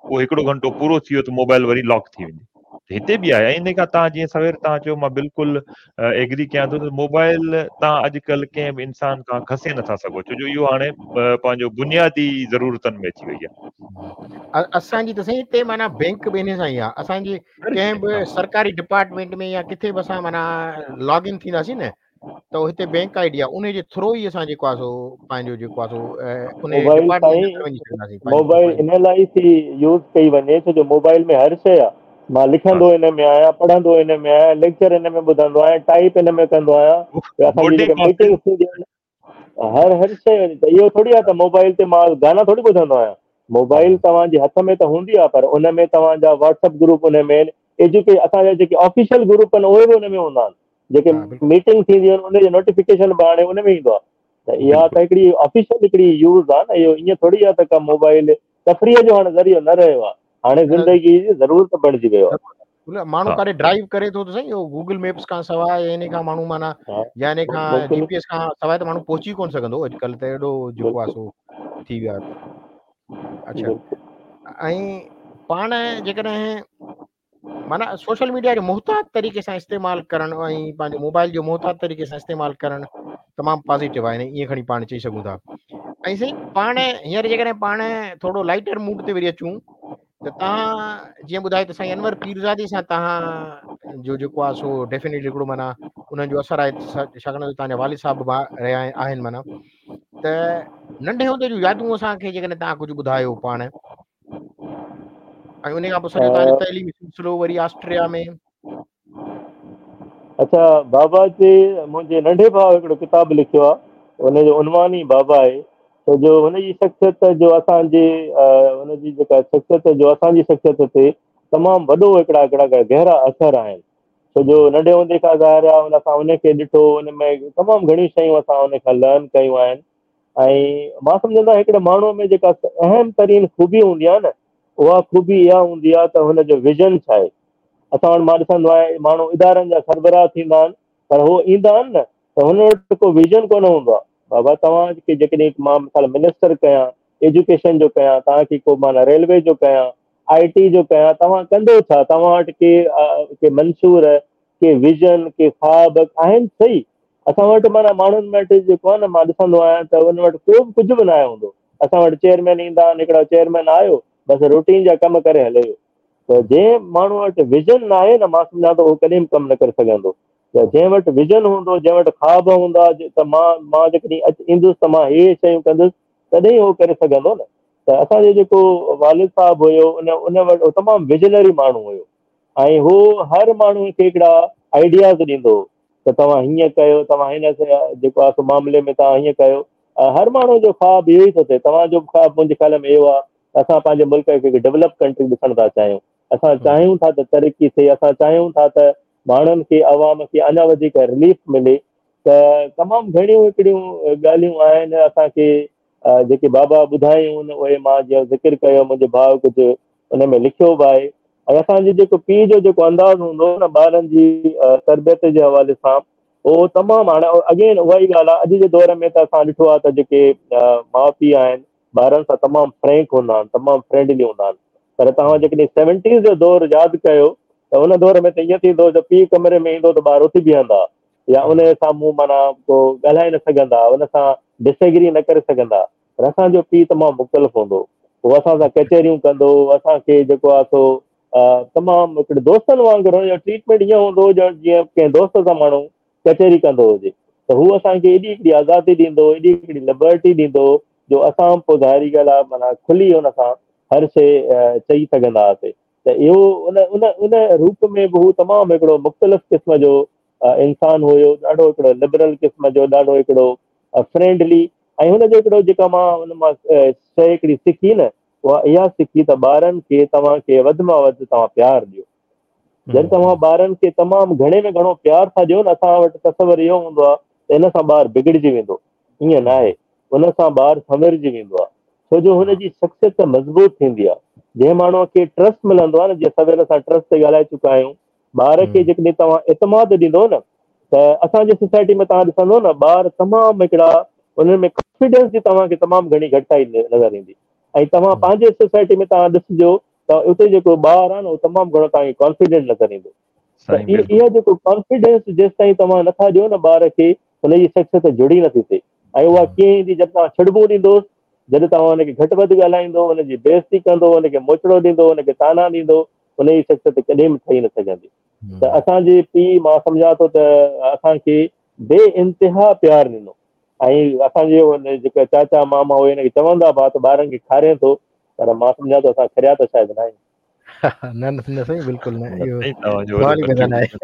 उहो हिकिड़ो घंटो पूरो थी वियो त मोबाइल वरी लॉक थी वेंदी। हिते बि आहे। इन खां तव्हां जीअं सवेर तव्हां चयो, मां बिल्कुलु एग्री कयां थो त मोबाइल तव्हां अॼुकल्ह कंहिं बि इंसान खां खसे नथा सघो, छो जो इहो हाणे पंहिंजो बुनियादी ज़रूरतनि में अची वई आहे। असांजी त साईं हिते माना बैंक बि इन सां ई आहे। असांजी कंहिं बि सरकारी डिपार्टमेंट में या किथे बि असां माना लॉगिन थींदासीं न, त हिते बैंक आई डी आहे, उन जे थ्रू ई असां जेको आहे सो पंहिंजो जेको आहे सो उन मोबाइल डिपार्टमेंट में साईं वञी सघंदासीं। मोबाइल इन लाइ थी यूज़ कई वञे छो जो मोबाइल में हर शइ आहे। मां लिखंदो इन में आहियां, पढ़ंदो इन में आहियां, लेक्चर इन में ॿुधंदो आहियां, टाइप इन में कंदो आहियां, असांजी जेके मीटिंग्स थींदियूं आहिनि हर हर शइ। त इहो थोरी आहे त मोबाइल ते मां गाना थोरी ॿुधंदो आहियां। मोबाइल तव्हांजे हथ में त हूंदी आहे, पर उन में तव्हांजा व्हाट्सअप ग्रुप उन में, एजुके असांजा जेके ऑफिशियल ग्रुप आहिनि उहे बि उन में हूंदा आहिनि, जेके मीटिंग थींदियूं आहिनि उनजो नोटिफिकेशन बि हाणे उन में ईंदो आहे। त इहा त हिकिड़ी ऑफिशियल हिकिड़ी यूज़ आहे न, इहो ईअं थोरी आहे त का मोबाइल तफ़रीह जो हाणे ज़रियो न रहियो आहे, हाणे ज़िंदगी जी ज़रूरत बणिजी वियो आहे। माण्हू काॾे ड्राइव करे थो त साईं, इहो गूगल मैप्स खां सवाइ इन खां माण्हू माना या इन खां जीपीएस खां सवाइ त माण्हू पहुची कोन सघंदो अॼुकल्ह, त एॾो जेको आहे सो थी वियो आहे। अच्छा, ऐं पाण जेकॾहिं माना सोशल मीडिया जो मुहतात तरीक़े सां इस्तेमालु करणु ऐं पंहिंजो मोबाइल जो मुहतात तरीक़े सां इस्तेमालु करणु तमामु पॉज़िटिव आहे, ईअं खणी पाण चई सघूं था। ऐं साईं पाण हींअर जेकॾहिं पाण थोरो लाइटर मूड ते वरी अचूं त तव्हां जीअं ॿुधायो त साईं अनवर पीरज़ादी सां तव्हां जो जेको आहे सो डेफिनेटली हिकिड़ो माना उन्हनि जो असरु आहे, छाकाणि त तव्हांजा वालिद साहिब रहिया आहिनि माना। त नंढे हूंदे जूं यादूं असांखे जेकॾहिं तव्हां कुझु ॿुधायो पाण, ऐं उन खां पोइ सॼो तव्हांजो तइलीमी सिलसिलो वरी ऑस्ट्रेलिया में। अच्छा, बाबा जे मुंहिंजे नंढे भाउ हिकिड़ो किताबु लिखियो आहे, हुनजो उनवान ई बाबा आहे, छो जो हुनजी शख़्सियत जो असांजे हुनजी जेका शख़्सियत जो असांजी शख़्सियत ते तमामु वॾो हिकिड़ा हिकिड़ा गहरा असर आहिनि। छो जो नंढे हूंदे खां ज़ाहिर आहे हुन खां उनखे ॾिठो, हुन में तमामु घणी शयूं असां हुन खां लर्न कयूं आहिनि। ऐं मां सम्झंदो आहियां हिकिड़े माण्हूअ में जेका अहम तरीन ख़ूबी हूंदी आहे न, उहा ख़ूबी इहा हूंदी आहे त हुनजो विज़न छा आहे। असां वटि मां ॾिसंदो आहियां माण्हू इदारनि जा सरबराह थींदा आहिनि, पर उहो ईंदा आहिनि न त हुन वटि को विज़न कोन हूंदो आहे। बाबा तव्हांखे जेकॾहिं मां मिसाल मिनिस्टर कयां, एजुकेशन जो कयां, तव्हांखे को माना रेलवे जो कयां, आई टी जो कयां, तव्हां कंदो छा? तव्हां वटि के के मंशूर, के विज़न, के ख़्वाब आहिनि सही। असां वटि माना माण्हुनि वटि जेको आहे न, मां ॾिसंदो आहियां त हुन वटि को बि कुझु बि न आहे हूंदो। असां वटि चेयरमैन ईंदा आहिनि, हिकिड़ा चेयरमैन आयो बसि रूटीन जा कम करे हले वियो। त जंहिं माण्हू वटि विज़न न आहे न, मां सम्झां थो उहो कॾहिं बि कमु न करे सघंदो। त जंहिं वटि विज़न हूंदो, जंहिं वटि ख़्वाब हूंदा त मां मां जेकॾहिं अची ईंदुसि त मां इहे शयूं कंदुसि, तॾहिं उहो करे सघंदो न। त असांजो जेको वालिद साहिबु हुयो उन उन वटि तमामु विजनरी माण्हू हुयो, ऐं हू हर माण्हूअ खे हिकिड़ा आइडियाज़ ॾींदो त तव्हां हीअं कयो, तव्हां हिन जेको आहे मामले में तव्हां हीअं कयो। हर माण्हू जो ख़्वाबु इहो ई थो थिए। तव्हांजो ख़्वाबु मुंहिंजे ख़्याल में इहो आहे त असां पंहिंजे मुल्क खे हिकु डेवलप कंट्री ॾिसणु था चाहियूं। असां चाहियूं था त तरक़ी थिए, असां चाहियूं था त माण्हुनि खे, अवाम खे अञा वधीक रिलीफ मिले। त तमामु घणियूं हिकिड़ियूं ॻाल्हियूं आहिनि असांखे जेके बाबा ॿुधायूं, उहे मां जीअं ज़िक्र कयो, मुंहिंजो भाउ कुझु उन में लिखियो बि आहे। ऐं असांजे जेको पीउ जो जेको अंदाज़ हूंदो न ॿारनि जी तरबियत जे हवाले सां, उहो तमामु हाणे अगेन उहा ई ॻाल्हि आहे। अॼु जे दौर में त असां ॾिठो आहे त जेके माउ पीउ आहिनि ॿारनि सां तमामु फ्रैंक हूंदा आहिनि, तमामु फ्रेंडली हूंदा आहिनि। पर तव्हां जेकॾहिं सेवनटीज़ जो दौरु यादि कयो त हुन दौर में त ईअं थींदो त पीउ कमरे में ईंदो त ॿार उथी बीहंदा, या उन साम्हूं माना को ॻाल्हाए न सघंदा, उन सां डिसएग्री न करे सघंदा। पर असांजो पीउ तमामु मुख़्तलिफ़ हूंदो, उहो असां सां कचहरियूं कंदो, असांखे जेको आहे सो तमामु हिकिड़े दोस्तनि वांगुरु हुनजो ट्रीटमेंट ईअं हूंदो ॼण जीअं कंहिं दोस्त सां माण्हू कचहरी कंदो हुजे। त हू असांखे एॾी हिकिड़ी आज़ादी ॾींदो, एॾी हिकिड़ी लिबर्टी ॾींदो, जो असां पोइ ज़ाहिरी ॻाल्हि आहे माना खुली हुन सां हर शइ चई सघंदा हुआसीं। त इहो उन उन उन रूप में बि हू तमामु हिकिड़ो मुख़्तलिफ़ क़िस्म जो इंसानु हुयो, ॾाढो हिकिड़ो लिबरल क़िस्म जो, ॾाढो हिकिड़ो फ्रेंडली। ऐं हुनजो हिकिड़ो जेका मां हुन मां शइ हिकिड़ी सिखी न, उहा इहा सिखी त ॿारनि खे तव्हांखे वधि मां वधि तव्हां प्यारु ॾियो। जॾहिं तव्हां ॿारनि खे तमामु घणे में घणो प्यारु था ॾियो न, असां वटि तसवर इहो हूंदो आहे त हिन सां ॿारु बिगड़जी वेंदो, ईअं न आहे। हुन सां ॿारु संवरजी वेंदो आहे, छो जो हुनजी शख़्सियत मज़बूत थींदी आहे। जंहिं माण्हूअ खे ट्रस्ट मिलंदो आहे न, जीअं सवेल असां ट्रस्ट ते ॻाल्हाए चुका आहियूं, ॿार खे जेकॾहिं तव्हां इतमाद ॾींदो न, त असांजी सोसाइटी में तव्हां ॾिसंदो न ॿार तमामु हिकिड़ा उन्हनि में कॉन्फिडेंस जी तव्हांखे तमामु घणी घटिताई नज़र ईंदी। ऐं तव्हां पंहिंजे सोसाइटी में तव्हां ॾिसिजो त उते जेको ॿारु आहे न उहो तमामु घणो तव्हांखे कॉन्फिडेंट नज़र ईंदो। त साईं इहो बिल्कुलु इहो जेको कॉन्फिडेंस जेसि ताईं तव्हां नथा ॾियो न ॿार खे, हुनजी शख़्सियत जुड़ी नथी थिए। ऐं उहा कीअं ईंदी, जॾहिं तव्हां छिड़बो ॾींदोसि, जॾहिं तव्हां हुनखे घटि वधि ॻाल्हाईंदो, हुनजी बेइज़ती कंदो, हुनखे मोचड़ो ॾींदो, हुनखे ताना ॾींदो, हुनजी शख़्सियत कॾहिं बि ठही न सघंदी। त असांजे पीउ, मां सम्झां थो त असांखे बे इंतिहा प्यारु ॾिनो, ऐं असांजे जेका चाचा मामा हुए हिनखे चवंदा हुआ त ॿारनि खे खारे थो, पर मां सम्झां थो असां खरिया त शायदि न आहियूं। न न साईं, बिल्कुलु न, इहो तव्हांजो सवाल ई मैदान आहे।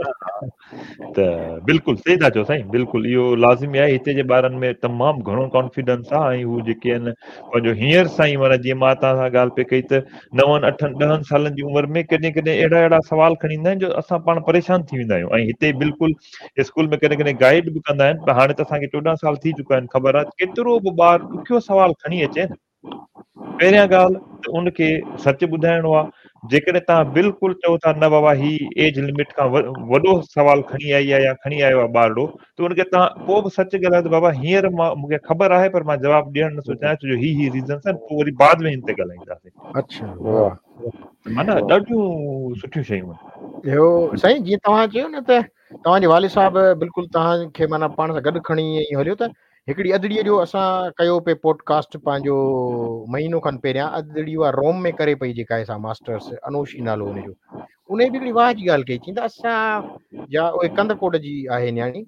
त बिल्कुलु सही था चओ साईं, बिल्कुलु इहो लाज़मी आहे। हिते जे ॿारनि में तमामु घणो कॉन्फिडेंस आहे, ऐं हू जेके आहिनि पंहिंजो हींअर साईं, माना जीअं मां तव्हां सां ॻाल्हि पई कई त नवनि अठनि ॾहनि सालनि जी उमिरि में कॾहिं कॾहिं अहिड़ा अहिड़ा सुवाल खणी ईंदा आहिनि जो असां पाण परेशान थी वेंदा आहियूं। ऐं हिते बिल्कुलु स्कूल में कॾहिं कॾहिं गाइड बि कंदा आहिनि, पर हाणे त असांखे चोॾहं साल थी चुका आहिनि, ख़बर आहे केतिरो बि ॿारु ॾुखियो सुवाल खणी अचे न, पहिरियां ॻाल्हि त उनखे सच ॿुधाइणो आहे। जेकॾहिं तव्हां बिल्कुलु चओ था न बाबा ही एज लिमिट खां वॾो सुवाल खणी आई आहे या खणी आयो आहे ॿारड़ो, त उनखे तव्हां पोइ बि सच ॻाल्हायो त बाबा हींअर मां मूंखे ख़बर आहे पर मां जवाबु ॾियणु नथो चाहियां, छो जो ही ही रीज़न्स आहिनि, पोइ वरी बाद में हिन ते ॻाल्हाईंदासीं। अच्छा, वाह, माना ॾाढियूं सुठियूं शयूं आहिनि। इहो साईं जीअं तव्हां चयो न त तव्हांजे वालिद साहिबु बिल्कुलु तव्हांखे माना पाण सां गॾु खणी ईअं हलियो। त हिकिड़ी अदड़ीअ जो असां कयो पिए पॉडकास्ट पंहिंजो महीनो खनि पहिरियां, अदड़ी उहा रोम में करे पई जेका आहे असां मास्टर्स, अनोशी नालो हुनजो। उन बि हिकिड़ी वाह जी ॻाल्हि कई, चई त असां जा उहे कंदकोट जी आहे न्याणी,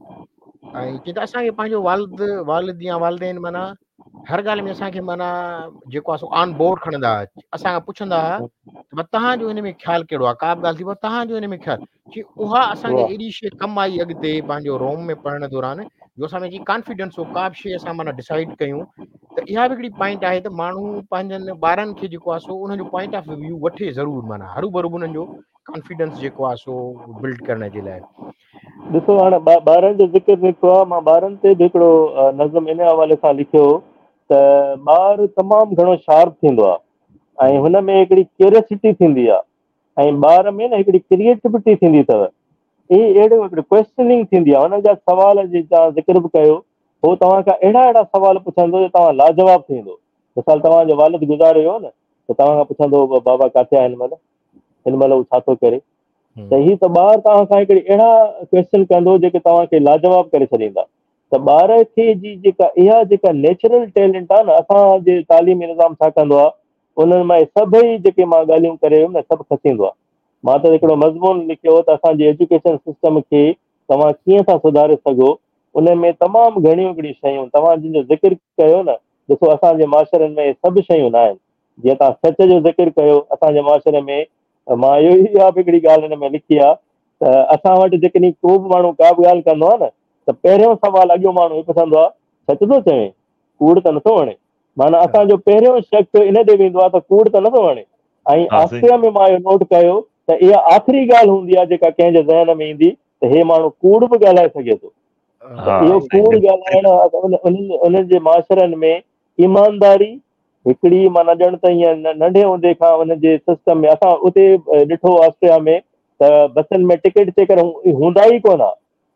ऐं चई त असांखे पंहिंजो वालिद वालिद या वालिदैन माना हर ॻाल्हि में असांखे माना जेको आहे सो ऑन बोर्ड खणंदा हुआ। असां पुछंदा हुआ त तव्हांजो हिन में ख़्यालु कहिड़ो आहे, का बि ॻाल्हि थी पोइ तव्हांजो हिन में ख़्यालु, की उहा असांखे एॾी शइ कमु आई अॻिते पंहिंजो रोम में पढ़ण दौरान, जो असां में जी कॉन्फिडेंस हो, का बि शइ असां माना डिसाइड कयूं। त इहा बि हिकिड़ी पॉइंट आहे त माण्हू पंहिंजनि ॿारनि खे जेको आहे सो उन्हनि जो पॉइंट ऑफ व्यू वठे ज़रूरु, माना हरू भरू उन्हनि जो कॉन्फिडेंस जेको आहे सो बिल्ड करण जे लाइ। ॾिसो हाणे ॿारनि जो ज़िक्र निकितो आहे, मां ॿारनि ते बि हिकिड़ो नज़म इन हवाले सां लिखियो त ॿारु तमामु घणो शार्प थींदो आहे, ऐं हुन में हिकिड़ी क्यूरियोसिटी थींदी आहे, ऐं ॿार में न हिकिड़ी क्रिएटिविटी थींदी अथव। ही अहिड़ो हिकिड़ी क्वेश्चनिंग थींदी आहे, हुन जा सुवाल जी तव्हां ज़िक्र बि कयो, उहो तव्हां खां अहिड़ा अहिड़ा सुवाल पुछंदो जो तव्हां लाजवाब थींदो। मिसाल तव्हांजो वालिद गुज़ारे वियो न, त तव्हां खां पुछंदो बाबा किथे आहे हिन महिल, हिन महिल हू छा थो करे। त ही त ॿार तव्हां खां हिकिड़ी अहिड़ा क्वेश्चन कंदो जेके तव्हांखे लाजवाब करे छॾींदा। त ॿार खे जी जेका इहा जेका नेचुरल टैलेंट आहे न, असांजे तालीमी निज़ाम छा कंदो आहे, उन्हनि मां सभई जेके मां ॻाल्हियूं करे वियुमि न, सभु खसींदो आहे। मां त हिकिड़ो मज़मून लिखियो त असांजे एजुकेशन सिस्टम खे तव्हां कीअं था सुधारे सघो, उन में तमामु घणियूं हिकिड़ियूं शयूं तव्हां जिन जो ज़िक्र कयो न। ॾिसो असांजे माशरनि में सभु शयूं न आहिनि, जीअं तव्हां सच जो ज़िक्र कयो असांजे माशरे में, मां इहो ई इहा बि हिकिड़ी ॻाल्हि हिन में लिखी आहे त असां वटि जेकॾहिं को बि माण्हू का बि ॻाल्हि कंदो आहे न, त पहिरियों सुवालु अॻियो माण्हू इहो पुछंदो आहे सच थो चवे, कूड़ त नथो वणे। माना असांजो पहिरियों शक इन ते वेंदो आहे त कूड़ त नथो वणे। ऐं हा साईं, आख़िर में मां इहो नोट कयो त इहा आख़िरी ॻाल्हि हूंदी आहे जेका कंहिंजे ज़हन में ईंदी त हे माण्हू कूड़ बि ॻाल्हाए सघे थो। त हा इहो साईं, कूड़ बिल्कुलु सही था चओ। ॻाल्हाइण उन्हनि जे माशरनि में ईमानदारी हिकिड़ी, माना ॼण त ईअं नंढे हूंदे खां उनजे सिस्टम में, असां उते ॾिठो ऑस्ट्रेलिया में त बसनि में टिकट चेकर हूंदा ई कोन,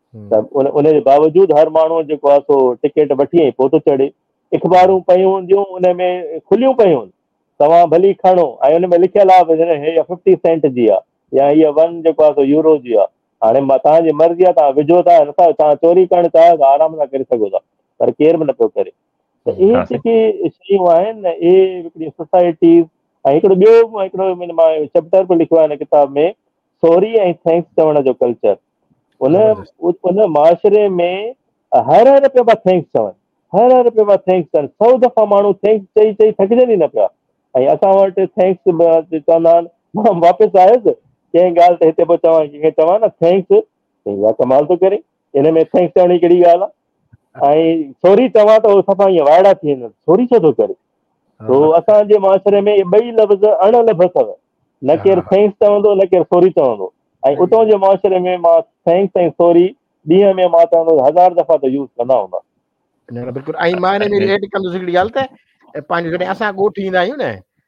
त उन उनजे बावजूदि हर माण्हू जेको आहे सो टिकट वठी ऐं पोइ थो चढ़े। अख़बारूं पयूं हूंदियूं, उन में खुलियूं पयूं, तव्हां भली खणो, ऐं उन में लिखियलु आहे हे फिफ्टी सेंट जी आहे या हीअ वन जेको आहे सो यूरो जी आहे। हाणे मां तव्हांजी मर्ज़ी आहे, तव्हां विझो था नथा, तव्हां चोरी करणु चाहियो त आराम सां करे सघो था, पर केर बि न पियो करे। त इहे हा साईं, जेके शयूं आहिनि न, इहे हिकिड़ी सोसाइटीज़। ऐं हिकिड़ो ॿियो हिकिड़ो मां चैप्टर बि लिखियो आहे हिन किताब में, सॉरी ऐं थैंक्स चवण जो कल्चर। उन ज़बरदस्त। उन माशरे में हर हर पिया थैंक्स चवनि, हर हर पिया थैंक्स चवनि, सौ दफ़ा माण्हू थैंक्स चई चई थकिजनि ई न पिया। ऐं असां वटि थैंक्स चवंदा आहिनि, मां वापसि आयुसि कंहिं ॻाल्हि ते हिते पोइ चवां कंहिंखे चवां न थैंक्स, इहा कमाल थो करे, हिन में थैंक्स चवण जी कहिड़ी ॻाल्हि आहे। ऐं सॉरी चवां त उहो सफ़ा ईअं वाइड़ा थी वेंदा, सॉरी छो थो करे। तो असांजे माशरे में ॿई लफ़्ज़ अण लफ़्ज़ अथव, न केरु थैंक्स चवंदो न केरु सॉरी चवंदो। ऐं उतां जे माशरे में मां थैंक्स ऐं सॉरी ॾींहं में मां चवंदो हज़ार दफ़ा त यूज़ कंदा हूंदा। न न बिल्कुलु। ऐं मां हिन में एड कंदुसि हिकिड़ी ॻाल्हि त पंहिंजो जॾहिं असां ॻोठ ईंदा आहियूं न,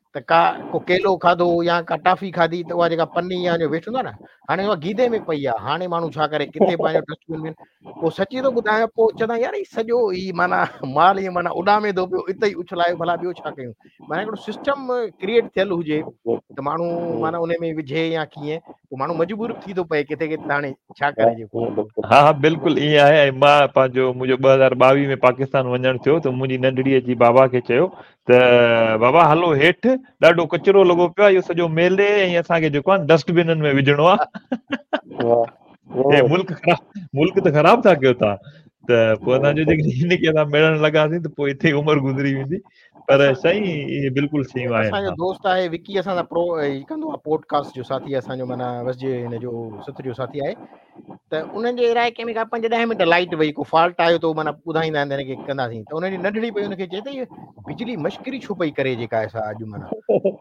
त का को केलो खाधो या का टाफी खाधी त उहा जेका पन्नी या जो वेस्ट हूंदो आहे न, हाणे उहा गीदे में पई आहे। हाणे माण्हू छा करे, किथे पंहिंजो डस्टबिन में, पोइ सची थो ॿुधायां, पोइ चवंदा यार ही सॼो ही माना माल ईअं माना उॾामे थो पियो, इते ई उछलायो, भला ॿियो छा कयूं। माना हिकिड़ो सिस्टम क्रिएट थियल हुजे त माण्हू माना उन में विझे या कीअं, पोइ माण्हू मजबूर थी थो पए किथे किथे, हाणे छा करे जेको आहे। हा हा बिल्कुलु ईअं आहे। ऐं मां पंहिंजो मुंहिंजो ॿ हज़ार ॿावीह में पाकिस्तान वञणु थियो त मुंहिंजी नंढड़ीअ जी बाबा खे चयो त बाबा हलो हेठि, ॾाढो कचिरो लॻो पियो आहे, इहो सॼो मेले ऐं असांखे जेको आहे डस्टबिननि में विझणो आहे। ऐं मुल्क ख़राब मुल्क त ख़राब था कयो तव्हां। त पोइ असांजो जेकॾहिं हिनखे असां मिलणु लॻासीं त पोइ हिते उमिरि गुज़री वेंदी। पर साईं इहे बिल्कुलु शयूं आहिनि। असांजो दोस्त आहे विकी, असांजा प्रो कंदो आहे पॉडकास्ट जो साथी आहे असांजो, माना वसजे हिन जो सत्र जो साथी आहे। त उन्हनि जे इलाइक़े में का पंज ॾह मिंट लाइट वई, को फॉल्ट आयो त माना ॿुधाईंदा आहिनि हिनखे कंदासीं। त उनजी नंढड़ी पई हुनखे चए त बिजली मश्करी छो पई करे जेका आहे अॼु माना।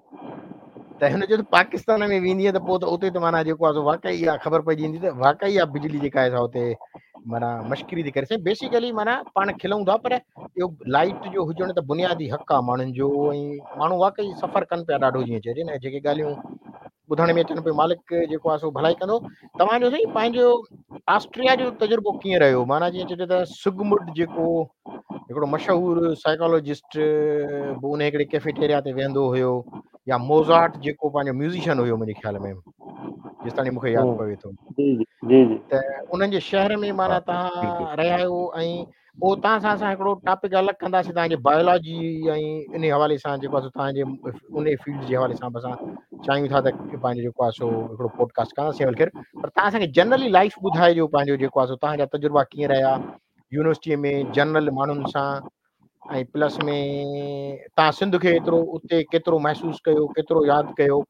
त हिन जो त पाकिस्तान में वेंदी त पोइ त उते त माना जेको आहे वाक़ई इहा ख़बर पइजी वेंदी त वाक़ई आहे बिजली जेका आहे हुते माना मश्करी थी करे। साईं बेसिकली माना पाण खिलूं था, पर इहो लाइट जो हुजणु त बुनियादी हक़ आहे माण्हुनि जो। ऐं माण्हू वाक़ई सफ़र कनि पिया ॾाढो, जीअं चइजे न, जेके ॻाल्हियूं ॿुधण में अचनि पियो, मालिक जेको आहे सो भलाई कंदो। तव्हांजो साईं पंहिंजो ऑस्ट्रिया जो तजुर्बो कीअं रहियो? माना जीअं चइजे त सुगमुड जेको हिकिड़ो मशहूरु साइकोलॉजिस्ट बि उन हिकिड़े कैफेटेरिया ते वेहंदो हुयो, या मोज़ार्ट जेको पंहिंजो म्यूज़िशियन हुयो मुंहिंजे ख्याल में, जेसि ताईं मूंखे यादि पवे थो। त उन्हनि जे शहर में माना तव्हां रहिया आहियो, ऐं पोइ तव्हां सां असां हिकिड़ो टॉपिक अलॻि कंदासीं तव्हांजे बायोलॉजी ऐं इन हवाले सां, जेको आहे तव्हांजे उन फील्ड जे हवाले सां बि असां चाहियूं था त पंहिंजो जेको आहे सो हिकिड़ो पॉडकास्ट कंदासीं ख़ैर। पर तव्हां असांखे जनरली लाइफ ॿुधाइजो पंहिंजो जेको आहे सो तव्हांजा तजुर्बा कीअं रहिया यूनिवर्सिटीअ में जनरल माण्हुनि सां, ऐं प्लस में तव्हां सिंध खे एतिरो उते केतिरो महसूसु कयो, केतिरो यादि कयो,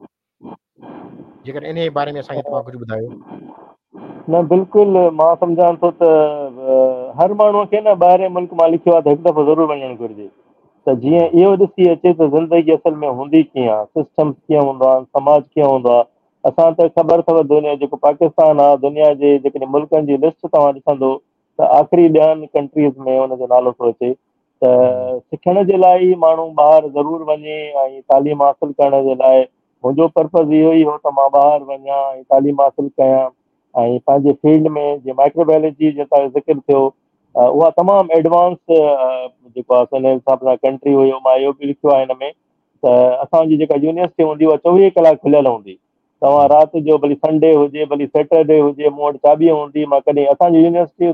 जेकर इन जे बारे में असांखे तव्हां कुझु ॿुधायो। न बिल्कुलु, मां सम्झां थो त हर माण्हूअ खे न ॿाहिरि मुल्क मां लिखियो आहे त हिकु दफ़ो ज़रूरु वञणु घुरिजे। त जीअं इहो ॾिसी अचे त ज़िंदगी असल में हूंदी कीअं आहे, सिस्टम कीअं हूंदो आहे, समाज कीअं हूंदो आहे। असां त ख़बर अथव दुनिया जेको पाकिस्तान आहे, दुनिया जे जेकॾहिं मुल्कनि जी लिस्ट तव्हां ॾिसंदो त आख़िरी ॾहनि कंट्रीज़ में हुनजो नालो थो अचे। त सिखण जे लाइ माण्हू ॿाहिरि ज़रूरु वञे, ऐं तालीम हासिलु करण जे लाइ मुंहिंजो पर्पज़ इहो ई हो त मां ॿाहिरि वञा ऐं तालीम हासिलु कयां। ऐं पंहिंजे फील्ड में जीअं माइक्रोबायोलॉजी जो तव्हांजो ज़िक्र थियो, उहा तमामु एडवांस जेको आहे हुन हिसाब सां कंट्री हुयो। मां इहो बि लिखियो आहे हिन में त असांजी जेका यूनिवर्सिटी हूंदी उहा चोवीह कलाक खुलियल हूंदी। तव्हां राति जो भली संडे हुजे, भली सैटरडे हुजे, मूं वटि चाबी हूंदी। मां कॾहिं असांजी यूनिवर्सिटी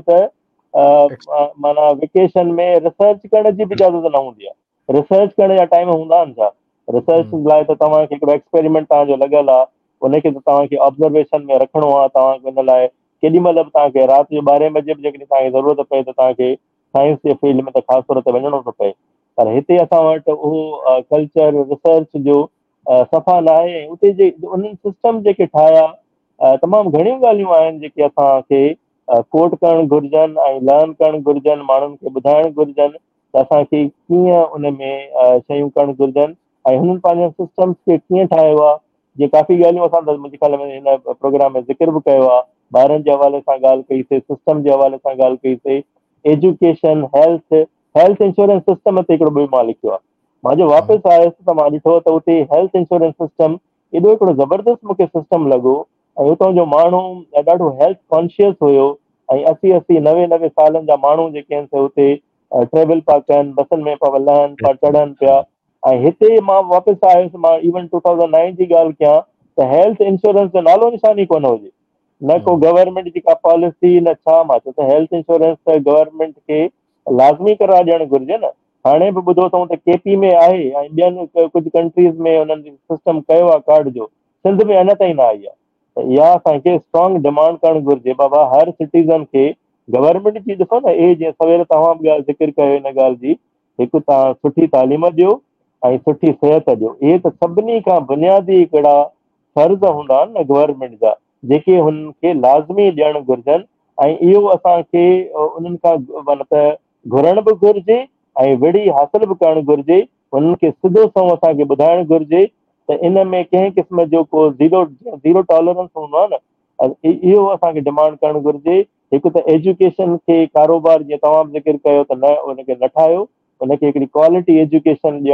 त माना वेकेशन में रिसर्च करण जी बि इजाज़त न हूंदी आहे। रिसर्च करण जा टाइम हूंदा आहिनि छा? रिसर्च लाइ त तव्हांखे हिकिड़ो एक्सपेरिमेंट तव्हांजो लॻियल आहे, उनखे त तव्हांखे ऑब्ज़र्वेशन में रखिणो आहे। तव्हांखे हुन लाइ केॾी महिल बि तव्हांखे राति जो ॿारहें बजे बि जेकॾहिं तव्हांखे ज़रूरत पए त तव्हांखे साइंस जे फील्ड में त ख़ासि तौर ते वञिणो थो पए। पर हिते असां वटि उहो कल्चर रिसर्च जो सफ़ा न आहे। ऐं उते जे उन्हनि सिस्टम जेके ठाहिया, तमामु घणियूं ॻाल्हियूं आहिनि जेके असांखे कोट करणु घुरिजनि ऐं लर्न करणु घुरिजनि, माण्हुनि खे ॿुधाइणु घुरिजनि त असांखे कीअं उन में शयूं करणु घुरिजनि ऐं हुननि पंहिंजे सिस्टम्स खे कीअं ठाहियो आहे। जीअं काफ़ी ॻाल्हियूं असां त मुंहिंजे ख़्याल में हिन प्रोग्राम में ज़िक्र बि कयो आहे। ॿारनि जे हवाले सां ॻाल्हि कईसीं, सिस्टम जे हवाले सां ॻाल्हि कईसीं, education, health health insurance system ते हिकिड़ो ॿियो मां लिखियो आहे। मां जो वापसि आयुसि त मां ॾिठो त उते हेल्थ इंश्योरेंस सिस्टम एॾो हिकिड़ो ज़बरदस्त मूंखे सिस्टम लॻो, ऐं उतां जो माण्हू ॾाढो हेल्थ कॉन्शियस हुयो। ऐं असी असी नवे नवे सालनि जा माण्हू जेके आहिनि से हुते ट्रेवल पिया कनि, बसनि में पिया लहनि पिया, चढ़नि पिया। ऐं हिते मां वापसि आयुसि, मां इवन टू थाउज़ेंड नाइन जी ॻाल्हि कयां त हेल्थ इंश्योरेंस जो नालो निशान ई कोन हुजे, न को गवर्नमेंट जी का पॉलिसी, न छा। मां चयो त हेल्थ इंश्योरेंस त गवर्नमेंट खे लाज़मी कराए ॾियणु घुरिजे न। हाणे बि ॿुधो अथऊं त केपी में आहे ऐं ॿियनि कुझु कंट्रीज़ में हुननि सिस्टम कयो आहे कार्ड जो, सिंध में अञा ताईं न आई आहे। त इहा असांखे स्ट्रॉन्ग डिमांड करणु घुरिजे, बाबा हर सिटीज़न खे गवर्नमेंट जी ॾिसो न, ए जीअं सवेल तव्हां बि ॻाल्हि ज़िक्र कयो हिन ॻाल्हि जी, हिकु तव्हां सुठी तालीम ॾियो ऐं सुठी सिहत ॾियो। इहे त सभिनी खां बुनियादी हिकिड़ा फर्ज़ हूंदा आहिनि न गवर्नमेंट जा, जेके हुननि खे लाज़मी ॾियणु घुरिजनि। ऐं इहो असांखे उन्हनि खां मतिलबु घुरणु बि घुरिजे ऐं विड़ी हासिल बि करणु घुरिजे। हुननि खे सिधो सओं असांखे ॿुधाइणु घुरिजे त इन में कंहिं क़िस्म जो को ज़ीरो ज़ीरो टॉलरेंस हूंदो आहे न, इहो असांखे डिमांड करणु घुरिजे। हिकु त एजुकेशन खे कारोबार जीअं तव्हां बि ज़िक्र कयो त न, उनखे न ठाहियो, उनखे हिकिड़ी क्वालिटी एजुकेशन ॾियणु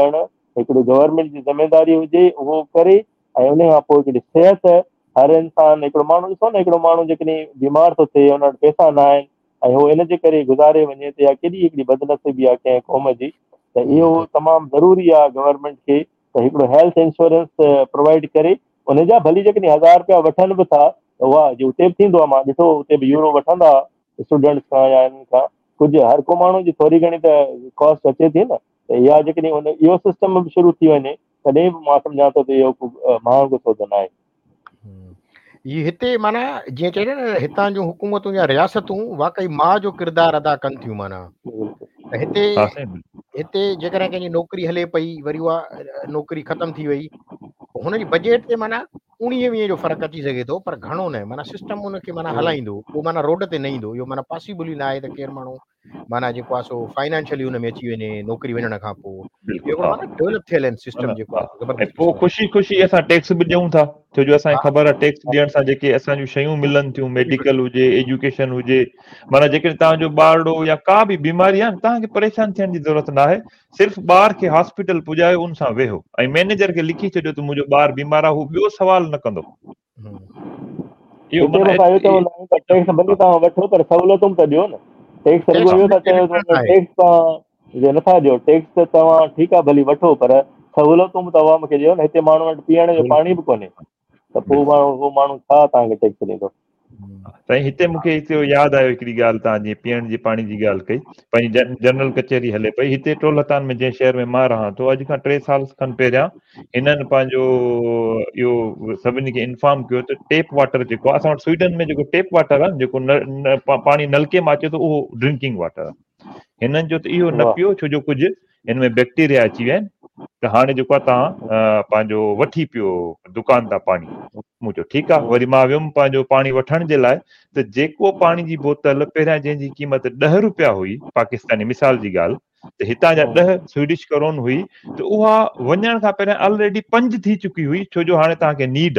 हिकिड़ी गवर्नमेंट जी ज़िमेदारी हुजे उहो करे ऐं उन खां पोइ हिकिड़ी सिहत हर इंसान हिकिड़ो माण्हू ॾिसो न हिकिड़ो माण्हू जेकॾहिं बीमार थो थिए हुन वटि पैसा न आहिनि ऐं उहो इन जे करे गुज़ारे वञे त या केॾी हिकिड़ी बदनसीबी आहे कंहिं क़ौम जी त इहो तमामु ज़रूरी आहे गवर्नमेंट खे त हिकिड़ो हेल्थ इंश्योरेंस प्रोवाइड करे उन जा भली जेकॾहिं हज़ार रुपया वठनि बि था त उहा जो उते बि थींदो आहे मां ॾिठो उते बि यूरो वठंदा स्टूडेंट्स खां या इन्हनि खां कुझु हर को माण्हू जी थोरी घणी त कॉस्ट अचे थी न त इहा जेकॾहिं उन इहो सिस्टम बि शुरू थी वञे तॾहिं बि मां सम्झां थो त इहो महांगो सौदो न आहे। ही हिते माना जीअं चइजे न हितां जूं हुकूमतूं या रियासतूं वाकई माउ जो किरदारु अदा कनि थियूं माना त हिते हिते जेकॾहिं कंहिंजी नौकिरी हले पई वरी उहा नौकिरी ख़तम थी वई हुनजी बजट ते माना उणिवीह वीह जो फ़र्क़ु अची सघे थो पर घणो न माना सिस्टम उनखे माना हलाईंदो उहो माना रोड ते न ईंदो इहो माना पॉसिबल ई न आहे त केरु माण्हू माना जेको आहे सो फाइनेंशियली हुन में अची वञे नौकिरी वञण खां पोइ इहो माना डेवलप थियल आहिनि सिस्टम जेको आहे ज़बरदस्त पोइ ख़ुशी ख़ुशी असां टैक्स बि ॾियूं था छो जो असांखे ख़बर आहे टैक्स ॾियण सां जेके असांजूं शयूं मिलनि थियूं मेडिकल हुजे एजुकेशन हुजे माना जेकॾहिं तव्हांजो ॿारड़ो या का बि बीमारी आहे न तव्हांखे परेशान थियण जी ज़रूरत न आहे सिर्फ़ु ॿार खे हॉस्पिटल पुॼायो उन सां वेहो ऐं मैनेजर खे लिखी छॾियो त मुंहिंजो ॿारु बीमार आहे हू ॿियो सुवाल न कंदो। टैक्स भली तव्हां वठो पर सहूलियतूं त ॾियो न टैक्स रुॻो इहो था चयो टैक्स तव्हां नथा ॾियो टैक्स त तव्हां ठीकु आहे भली वठो पर सहूलियतूं बि तव्हां मूंखे ॾियो न हिते माण्हू वटि पीअण जो पाणी बि कोन्हे त पोइ माण्हू उहो माण्हू छा तव्हांखे टैक्स ॾींदो। साईं हिते मूंखे हिते यादि आयो हिकिड़ी ॻाल्हि तव्हां जीअं पीअण जी पाणी जी ॻाल्हि कई पंहिंजी जनरल कचहरी हले पई हिते टोलतान में जंहिं शहर में मां रहां थो अॼु खां टे साल खनि पहिरियां हिननि पंहिंजो इहो सभिनी खे इंफॉर्म कयो त टेप वाटर जेको आहे असां वटि स्वीडन में जेको टेप वाटर आहे जेको न पाणी नलके मां अचे थो उहो ड्रिंकिंग वाटर आहे हिननि जो त इहो न पियो छो जो कुझु हिन में बैक्टीरिया अची विया आहिनि त हाणे जेको आहे तव्हां पंहिंजो वठी पियो दुकान तां पाणी मूं चयो ठीकु आहे वरी मां वियुमि पंहिंजो पाणी वठण जे लाइ त जेको पाणी जी बोतल पहिरियां जंहिंजी क़ीमत ॾह रुपया हुई पाकिस्तानी मिसाल जी ॻाल्हि त हितां जा ॾह स्वीडिश करोन हुई त उहा वञण खां पहिरियां ऑलरेडी पंज थी चुकी हुई छो जो हाणे तव्हांखे नीड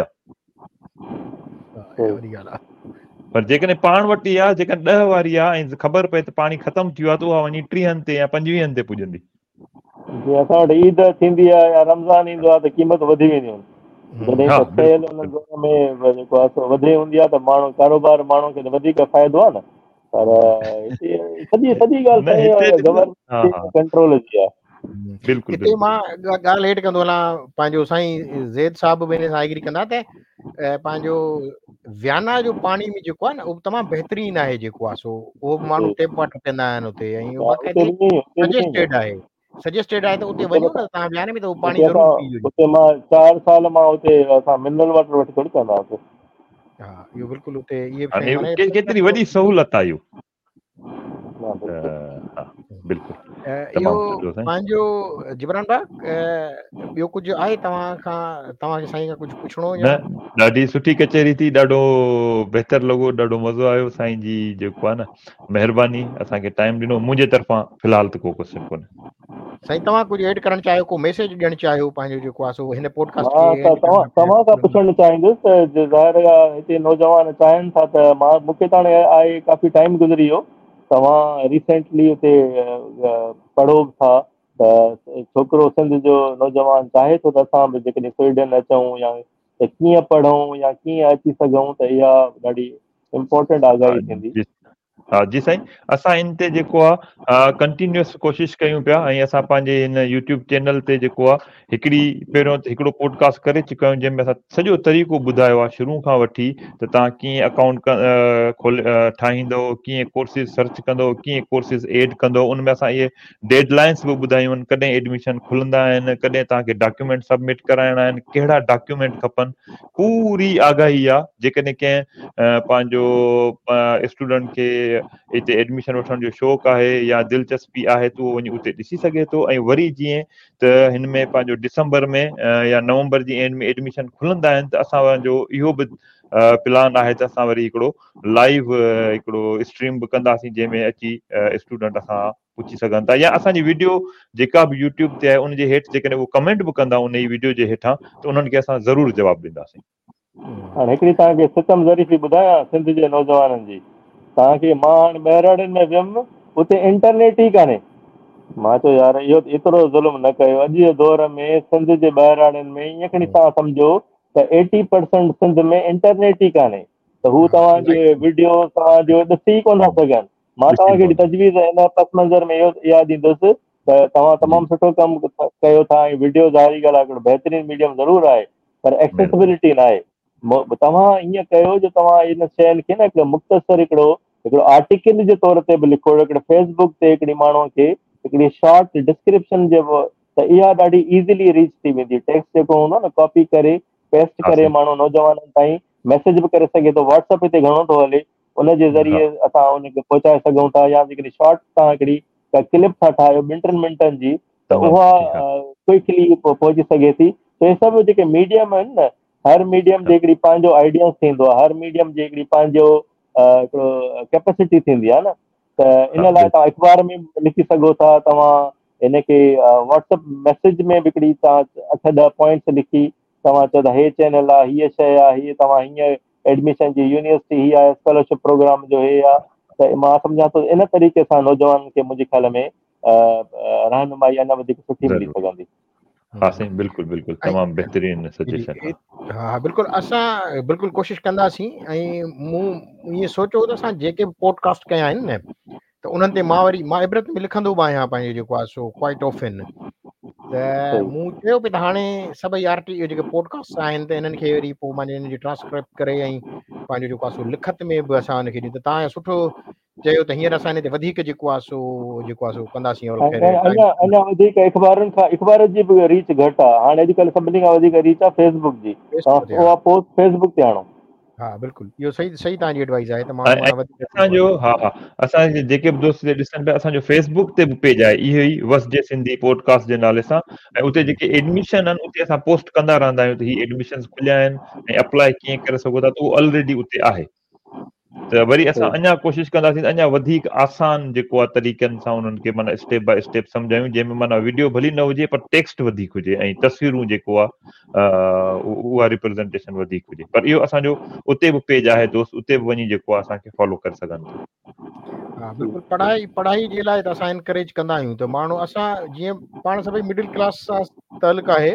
आहे पर जेकॾहिं पाण वटि आहे जेकॾहिं ॾह वारी आहे ऐं ख़बर पए त पाणी ख़तमु थी वियो आहे त उहा वञी टीहनि ते या पंजवीहनि ते पुॼंदी। जीअं असां वटि ईद थींदी आहे या रमज़ान ईंदो आहे त क़ीमत वधी वेंदियूं आहिनि जॾहिं त सेल हुन ज़ोन में जेको आहे वधे हूंदी आहे त माण्हू कारोबार माण्हू खे त वधीक फ़ाइदो आहे न पर सॼी सॼी ॻाल्हि गवर्नमेंट कंट्रोल जी आहे। हिते मां ॻाल्हि हेठि कंदो हलां पंहिंजो साईं ज़ैद साहिब बि हिन सां एग्री कंदा त पंहिंजो वियाना जो पाणी में जेको आहे न उहो तमामु बहितरीनु आहे जेको आहे सो उहो बि माण्हू टेप वाटर पीअंदा आहिनि हुते ऐं सजेस्टेड आहे सजेस्टेड आहे त उते वञो न तव्हां वियाने में त उहो पाणी ज़रूरु पीओ। उते मां चारि साल मां हुते असां मिनरल वाटर वठी थोरी कंदा हुआसीं। हा इहो बिल्कुलु हुते इहे केतिरी वॾी सहूलियत आहे इहो इहो पंहिंजो जिबरान भाउ ॿियो कुझु आहे तव्हां खां तव्हांखे साईं खां कुझु पुछिणो न ॾाढी सुठी कचहरी थी ॾाढो बहितरु लॻो ॾाढो मज़ो आयो साईं जी जेको आहे न महिरबानी असांखे टाइम ॾिनो मुंहिंजे तरफ़ां फ़िलहालु त को क्वेश्चन कोन्हे। साईं तव्हां कुझु एड करणु चाहियो को मैसेज ॾियणु चाहियो पंहिंजो जेको आहे सो हिन पॉडकास्ट खे तव्हां खां पुछणु चाहींदुसि त ज़ाहिर आहे हिते नौजवान चाहिनि था त मां मूंखे त हाणे आहे काफ़ी टाइम गुज़री वियो तव्हां रिसेंटली हुते पढ़ो बि था त छोकिरो सिंध जो नौजवान चाहे थो त असां बि जेकॾहिं स्वीडन अचूं या त कीअं पढ़ूं या कीअं अची सघूं त इहा ॾाढी इम्पोर्टेंट आगाही थींदी। हा जी साईं असां इन ते जेको आहे कंटिन्यूअस कोशिशि कयूं पिया ऐं असां पंहिंजे हिन यूट्यूब चैनल ते जेको आहे हिकिड़ी पहिरियों त हिकिड़ो पॉडकास्ट करे चुका आहियूं जंहिंमें असां सॼो तरीक़ो ॿुधायो आहे शुरू खां वठी त तव्हां कीअं अकाउंट खोले ठाहींदो कीअं कोर्सिस सर्च कंदो कीअं कोर्सिस एड कंदो उन में असां इहे डेडलाइंस बि ॿुधायूं आहिनि कॾहिं एडमिशन खुलंदा आहिनि कॾहिं तव्हांखे डॉक्यूमेंट सबमिट कराइणा आहिनि कहिड़ा डॉक्यूमेंट खपनि पूरी आगाही आहे जेकॾहिं कंहिं पंहिंजो स्टूडेंट खे हिते एडमिशन वठण जो शौक़ु आहे या दिलचस्पी आहे त उहो वञी उते ॾिसी सघे थो ऐं वरी जीअं त हिन में पंहिंजो दिसंबर में या नवंबर जी एंड में एडमिशन खुलंदा आहिनि त असांजो इहो बि प्लान आहे त असां वरी हिकिड़ो लाइव हिकिड़ो स्ट्रीम बि कंदासीं जंहिंमें अची स्टूडेंट असां पुछी सघनि था या असांजी वीडियो जेका बि यूट्यूब ते आहे उनजे हेठि जेकॾहिं उहो कमेंट बि कंदा उन जी वीडियो जे हेठां त उन्हनि खे असां ज़रूरु जवाबु ॾींदासीं। हाणे हिकिड़ी तव्हांखे सितम ज़रीफ़ी ॿुधायां सिंध जे नौजवाननि जी तव्हांखे मां हाणे ॿहिराड़ियुनि में वियुमि उते इंटरनेट ई कान्हे मां चयो यार इहो एतिरो ज़ुल्म न कयो। अॼु जे दौर में सिंध जे ॿाहिराणनि में ईअं खणी तव्हां सम्झो त एटी परसेंट सिंध में इंटरनेट ई कान्हे, त हू हा तव्हांजे राइट वीडियो तव्हांजो ॾिसी कोन था सघनि। मां ॾिसी तव्हांखे कोन तजवीज़ हिन पस मंज़र में इहो इहा ॾींदुसि त तव्हां जी तमामु सुठो कमु कयो था ऐं वीडियो ज़ाहिरी ॻाल्हि आहे हिकिड़ो बहितरीनु मीडियम ज़रूरु आहे, पर महिरबानी एक्सेसिबिलिटी न आहे। तव्हां ईअं कयो जो तव्हां इन शयुनि खे न हिकिड़ो मुख़्तसर हिकिड़ो हिकिड़ो आर्टिकल जे तौर ते बि लिखो, हिकिड़े फेसबुक ते हिकिड़ी माण्हूअ खे हिकिड़ी शॉर्ट डिस्क्रिप्शन जेको, त इहा ॾाढी ईज़िली रीच थी वेंदी। टेक्स्ट जेको हूंदो आहे न कॉपी करे पेस्ट हा करे साईं माण्हू नौजवाननि ताईं मैसेज बि करे सघे थो। व्हाट्सअप हिते घणो थो हले, उनजे हा ज़रिए असां उनखे पहुचाए सघूं था, या हिकिड़ी शॉर्ट तव्हां हिकिड़ी क्लिप था ठाहियो ॿिनि टिनि मिंटनि जी, त तमामु उहा सुठी हा क्विकली पहुची सघे थी। त इहे सभु जेके मीडियम आहिनि न, हर मीडियम जे हा हिकिड़ी पंहिंजो आइडियंस थींदो आहे, हर मीडियम जे हिकिड़ी पंहिंजो हिकिड़ो कैपेसिटी थींदी आहे न। त इन हा लाइ बिल्कुलु तव्हां अख़बार में लिखी सघो था, तव्हां हिनखे व्हाट्सअप मैसेज में बि हिकिड़ी तव्हां अठ ॾह पॉइंट्स लिखी तव्हां चओ था हे चैनल आहे, हीअ शइ आहे, हीअ तव्हां हीअं एडमिशन जी यूनिवर्सिटी हीअ आहे, स्कॉलरशिप प्रोग्राम जो हे आहे। त मां सम्झां थो इन तरीक़े सां नौजवान खे मुंहिंजे ख़्याल में रहनुमाई अञा वधीक सुठी मिली ज़रूरु सघंदी। हा हम्म। साईं बिल्कुलु बिल्कुलु ऐं तमामु बहितरीनु जी सजेशन हा ए- हा बिल्कुलु असां बिल्कुलु कोशिशि कंदासीं। ऐं मूं ईअं सोचियो त असां जेके बि पॉडकास्ट कया आहिनि न, त उन्हनि ते मां वरी मां इबरत में लिखंदो बि आहियां पंहिंजो जेको आहे सो क्वाइट ऑफन। त सही मूं चयो पई त हाणे सभई आर टी जेके पॉडकास्ट आहिनि त इन्हनि खे वरी पोइ मां हिननि जी ट्रांसक्राइब करे ऐं पंहिंजो जेको आहे सो लिखत में बि असां हुनखे ॾियूं। त तव्हां सुठो चयो त हींअर असां हिन ते वधीक जेको आहे सो जेको आहे सो कंदासीं। और ऐं ख़ैर ऐं टाइम अञा अञा वधीक अख़बारुनि खां अख़बार जी बि रीच घटि आहे। हाणे अॼुकल्ह सभिनी खां वधीक रीच आहे फेसबुक जी। फेसबुक ते। तव्हां हा उहा पोस्ट फेसबुक ते आणो। हा बिल्कुलु इहो सही सही तव्हांजी एडवाइस आहे त ऐं माण्हू ऐं माना वधीक जेको असांजो आहे हा हा असांजे जेके बि दोस्त ॾिसनि पिया, असांजो फेसबुक ते बि पेज आहे इहो ई वसजे सिंधी पॉडकास्ट जे नाले सां। ऐं उते जी जेके एडमिशन आहिनि उते असां पोस्ट कंदा रहंदा आहियूं त हीअ एडमिशन खुलिया आहिनि ऐं अप्लाई कीअं करे सघो था, त उहो ऑलरेडी उते आहे। त वरी असां सही अञा कोशिशि कंदासीं अञा वधीक आसान जेको आहे तरीक़नि सां उन्हनि खे माना स्टेप बाय स्टेप सम्झायूं, जंहिंमें माना वीडियो भली न हुजे पर टेक्स्ट वधीक हुजे ऐं तस्वीरूं जेको आहे उहा रिप्रेज़ेंटेशन वधीक हुजे। पर इहो असांजो उते बि पेज आहे दोस्त, उते बि वञी जेको आहे असांखे फॉलो करे सघनि था। हा बिल्कुलु पढ़ाई पढ़ाई जे लाइ त असां इनकरेज कंदा आहियूं। त माण्हू असां जीअं पाण सभई मिडिल क्लास सां तालुक आहे,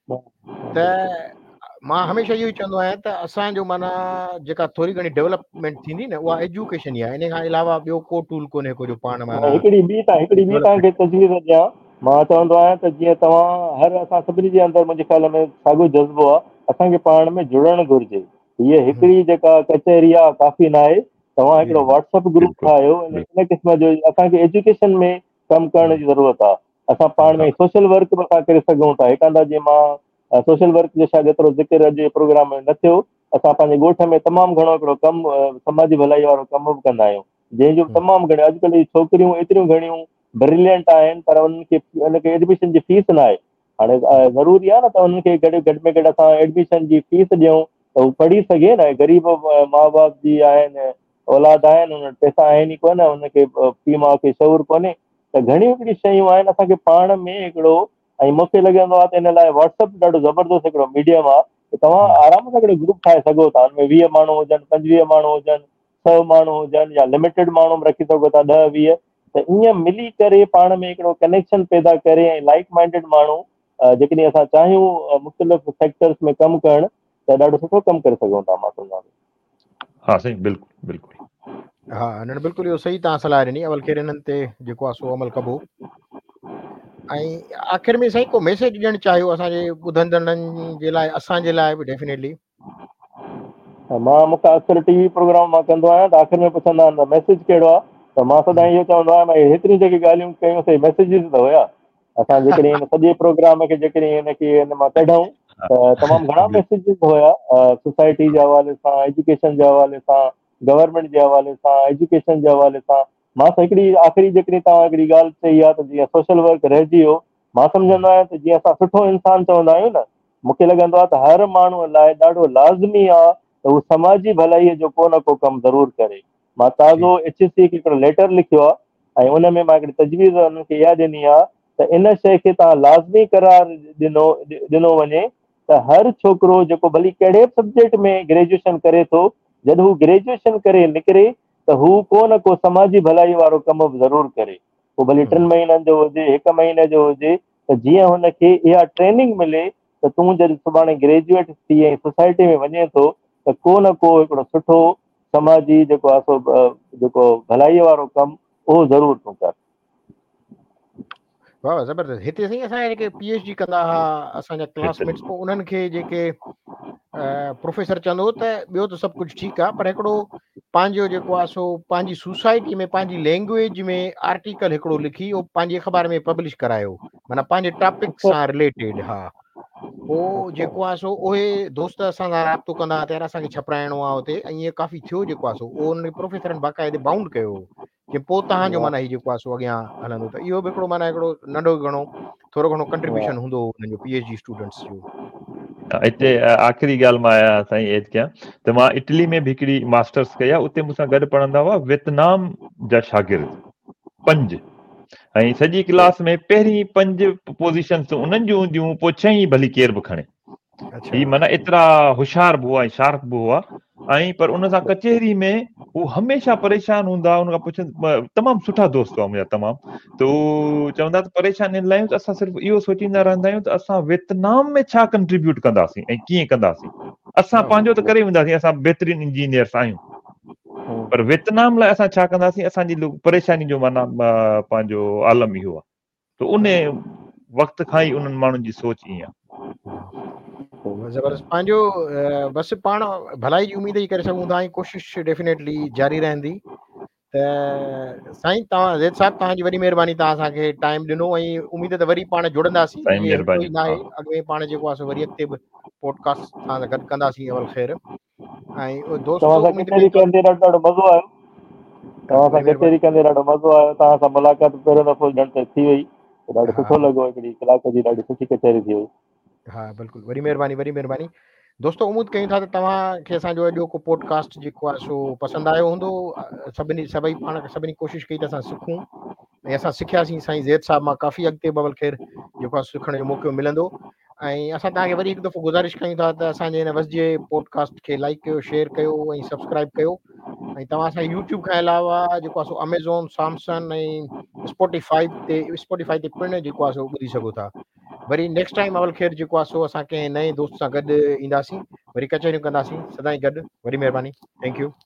त मां हमेशह इहो ई चवंदो आहियां त असांजो माना जेका थोरी घणी डेवलपमेंट थींदी न उहा एजुकेशन ई आहे। इन खां अलावा ॿियो को टूल कोन्हे को जो पाण माना हिकिड़ी ॿी तव्हां हिकिड़ी ॿी डेवलपमेंट। तव्हांखे तजवीज़ ॾियां। मां चवंदो आहियां त जीअं तव्हां हर असां सभिनी जे अंदरि मुंहिंजे ख़्याल में साॻियो जज़्बो आहे, असांखे पाण में जुड़णु घुरिजे। हीअ हिकिड़ी जेका कचहरी आहे काफ़ी न आहे। तव्हां जी हिकिड़ो व्हाट्सअप ग्रुप बिल्कुलु ठाहियो, बिल्कुलु इन क़िस्म जो असांखे एजुकेशन में कमु करण जी ज़रूरत आहे। असां पाण हा में सोशल वर्क बि असां करे सघूं था। हिकु हंधा जीअं मां सोशल वर्क जो शायदि एतिरो ज़िक्र अॼु जे प्रोग्राम में न थियो, असां पंहिंजे ॻोठ में तमामु घणो हिकिड़ो कमु समाजी भलाई वारो कमु बि कंदा आहियूं, जंहिंजो तमामु घणे अॼुकल्ह जी छोकिरियूं एतिरियूं घणियूं ब्रिलियंट आहिनि, पर उन्हनि खे उनखे एडमिशन जी फीस न आहे। हाणे ज़रूरी आहे न त उन्हनि खे गॾु घटि में घटि असां एडमिशन जी फीस ॾियूं त हू पढ़ी सघे न। ग़रीब माउ बाप जी आहिनि, औलाद आहिनि, उन वटि पैसा आहिनि ई कोन, उनखे पीउ माउ खे शौर कोन्हे। त घणियूं हिकिड़ियूं शयूं आहिनि असांखे पाण में हिकिड़ो, ऐं मूंखे लॻंदो आहे त इन लाइ व्हाट्सअप ॾाढो ज़बरदस्त हिकिड़ो मीडियम आहे। त तव्हां आराम सां हिकिड़ो ग्रुप ठाहे सघो था, हुन में वीह माण्हू हुजनि, पंजवीह माण्हू हुजनि, सौ माण्हू हुजनि, या लिमिटेड माण्हू बि रखी सघो था ॾह वीह। त ईअं मिली करे पाण में हिकिड़ो कनेक्शन पैदा करे ऐं लाइक माइंडेड माण्हू जेकॾहिं असां चाहियूं मुख़्तलिफ़ सेक्टर्स में कमु करणु, त ॾाढो सुठो कमु करे सघूं था। मां सम्झां थो। हा साईं बिल्कुलु बिल्कुलु हा न बिल्कुलु इहो सही तव्हां सलाह ॾिनी। अवल ख़ैर हिननि ते जेको आहे सो अमल कबो। ऐं आख़िर में साईं को मैसेज ॾियणु चाहियो असांजे ॿुधंदड़नि जे लाइ, असांजे लाइ बि डेफिनेटली। मां मूंखां अक्सर टीवी प्रोग्राम मां कंदो आहियां, त आख़िर में पुछंदा आहिनि त मैसेज कहिड़ो आहे, त मां सदाईं इहो चवंदो आहियां भई हेतिरियूं जेके ॻाल्हियूं कयूंसीं मैसेजिस त हुया। असां जेकॾहिं हिन सॼे प्रोग्राम खे जेकॾहिं हिनखे हिन मां कढूं त तमामु घणा बिल्कुलु मैसेजिस हुया, सोसाइटी जे हवाले सां, एजुकेशन जे हवाले सां, गवर्नमेंट जे हवाले सां, एजुकेशन जे हवाले सां। मां त हिकिड़ी आख़िरी जेकॾहिं तव्हां हिकिड़ी ॻाल्हि चई आहे त जीअं सोशल वर्क रहिजी वियो, मां सम्झंदो आहियां त जीअं असां सुठो इंसान चवंदा आहियूं न, मूंखे लॻंदो आहे त हर माण्हूअ लाइ ॾाढो लाज़मी आहे त हू समाजी भलाईअ जो को न को कमु ज़रूरु करे। मां जी ताज़ो एच सी हिकिड़ो लेटर लिखियो आहे ऐं उन में मां हिकिड़ी तजवीज़ हुननि खे इहा ॾिनी आहे त इन शइ खे तव्हां लाज़मी करार ॾिनो ॾिनो वञे त हर छोकिरो जेको भली कहिड़े बि सब्जेक्ट में ग्रेजुएशन करे थो, जॾहिं हू ग्रेजुएशन करे निकिरे त हू को न को समाजी भलाई वारो कमु बि ज़रूरु करे। पोइ भली टिनि महीननि जो हुजे हिकु महीने जो हुजे त जीअं हुनखे इहा ट्रेनिंग मिले त तूं जॾहिं सुभाणे ग्रेजुएट थी ऐं सोसाइटी में वञे थो त को न को हिकिड़ो सुठो समाजी जेको आहे सो जेको भलाईअ वारो कमु उहो ज़रूरु तूं कर। वाह ज़बरदस्त। हिते साईं असांजा जेके पी एच डी कंदा हुआ असांजा क्लासमेट्स, पोइ उन्हनि खे जेके प्रोफेसर चवंदो त ॿियो त सभु कुझु ठीकु आहे, पर हिकिड़ो पंहिंजो जेको आहे सो पंहिंजी सोसाइटी में पंहिंजी लैंग्वेज में आर्टिकल हिकिड़ो लिखी उहो पंहिंजी अख़बार में पब्लिश करायो, माना पंहिंजे टॉपिक सां रिलेटेड। हा, पोइ जेको आहे सो उहे दोस्त असां सां राब्तो कंदा हुआ, यार असांखे छपाइणो आहे हुते, ऐं ईअं काफ़ी थियो जेको आहे सो उहो उन प्रोफेसरनि बाक़ाइदे बाउंड कयो कि पोइ तव्हांजो माना हीउ जेको आहे सो अॻियां हलंदो। त इहो बि हिकिड़ो माना हिकिड़ो नंढो घणो थोरो घणो कंट्रीब्यूशन हूंदो हुननि जो पी एच डी स्टूडेंट्स जो। हिते आख़िरी ॻाल्हि मां आहियां साईं एड कयां त मां इटली में बि हिकिड़ी मास्टर्स कई आहे, उते मूंसां गॾु पढ़ंदा हुआ वियतनाम जा शागिर्द पंज, ऐं सॼी क्लास में पहिरीं पंज पोज़ीशन्स उन्हनि जूं हूंदियूं, पोइ छहीं भली केर बि खणे। ही माना एतिरा होशियार बि हुआ ऐं शार्प बि हुआ, ऐं पर उन सां कचहरी में हू हमेशह परेशान हूंदा, उन खां पुछनि, तमामु सुठा दोस्त हुआ मुंहिंजा तमामु, त उहो चवंदा त परेशान इन लाइ त असां सिर्फ़ु इहो सोचींदा रहंदा आहियूं त असां वियतनाम में छा कंट्रीब्यूट कंदासीं ऐं कीअं कंदासीं। असां पंहिंजो त करे वेंदासीं, असां बहितरीन इंजीनियर्स आहियूं, पर वियतनाम लाइ असां छा कंदासीं, असांजी परेशानी जो माना पंहिंजो आलम इहो आहे। त उन वक़्त खां ई उन्हनि माण्हुनि जी सोच ईअं आहे। ज़बरदस्त। पंहिंजो बसि पाण भलाई जी उमेद ई करे सघूं था, ऐं कोशिशि डेफिनेटली जारी रहंदी। त साईं तव्हां ज़ैद साहिबु तव्हांजी वॾी महिरबानी, तव्हां असांखे टाइम ॾिनो, ऐं उमेद त वरी पाण जुड़ंदासीं, इहे हिकिड़ो ई न आहे, अॻिमें पाण जेको आहे सो वरी अॻिते बि पॉडकास्ट तव्हां सां गॾु कंदासीं अवल ख़ैर। ऐं दोस्तो उमेद कचहरी कंदे ॾाढो मज़ो आयो, तव्हां सां कचहरी कंदे ॾाढो मज़ो आयो, तव्हां सां मुलाक़ात पहिरियों दफ़ो ॼण त थी वई, ॾाढो सुठो लॻो, हिकिड़ी कलाक जी ॾाढी सुठी कचहरी थी वई। हा बिल्कुलु, वरी महिरबानी वरी महिरबानी। दोस्तो उमेद कयूं था त तव्हांखे असांजो अॼोको पॉडकास्ट जेको आहे सो पसंदि आयो हूंदो। सभिनी सभई पाण सभिनी कोशिशि कई त असां सिखूं, ऐं असां सिखियासीं। साईं ज़ैद साहिबु मां काफ़ी अॻिते बबल ख़ैर जेको आहे सिखण जो मौक़ो मिलंदो। ऐं असां तव्हांखे वरी हिकु दफ़ो गुज़ारिश कयूं था त असांजे हिन वसजे पॉडकास्ट खे लाइक कयो, शेयर कयो ऐं सब्सक्राइब कयो। ऐं तव्हां असां यूट्यूब खां अलावा जेको आहे सो अमेज़ॉन, सैमसंग ऐं स्पॉटिफाई ते स्पॉटिफाई ते पिणु जेको आहे सो ॿुधी सघो था। वरी नेक्स्ट टाइम अवल ख़ैर जेको आहे सो असां कंहिं नए दोस्त सां गॾु ईंदासीं, वरी कचहरियूं कंदासीं, सदाईं गॾु। वरी महिरबानी, थैंक यू।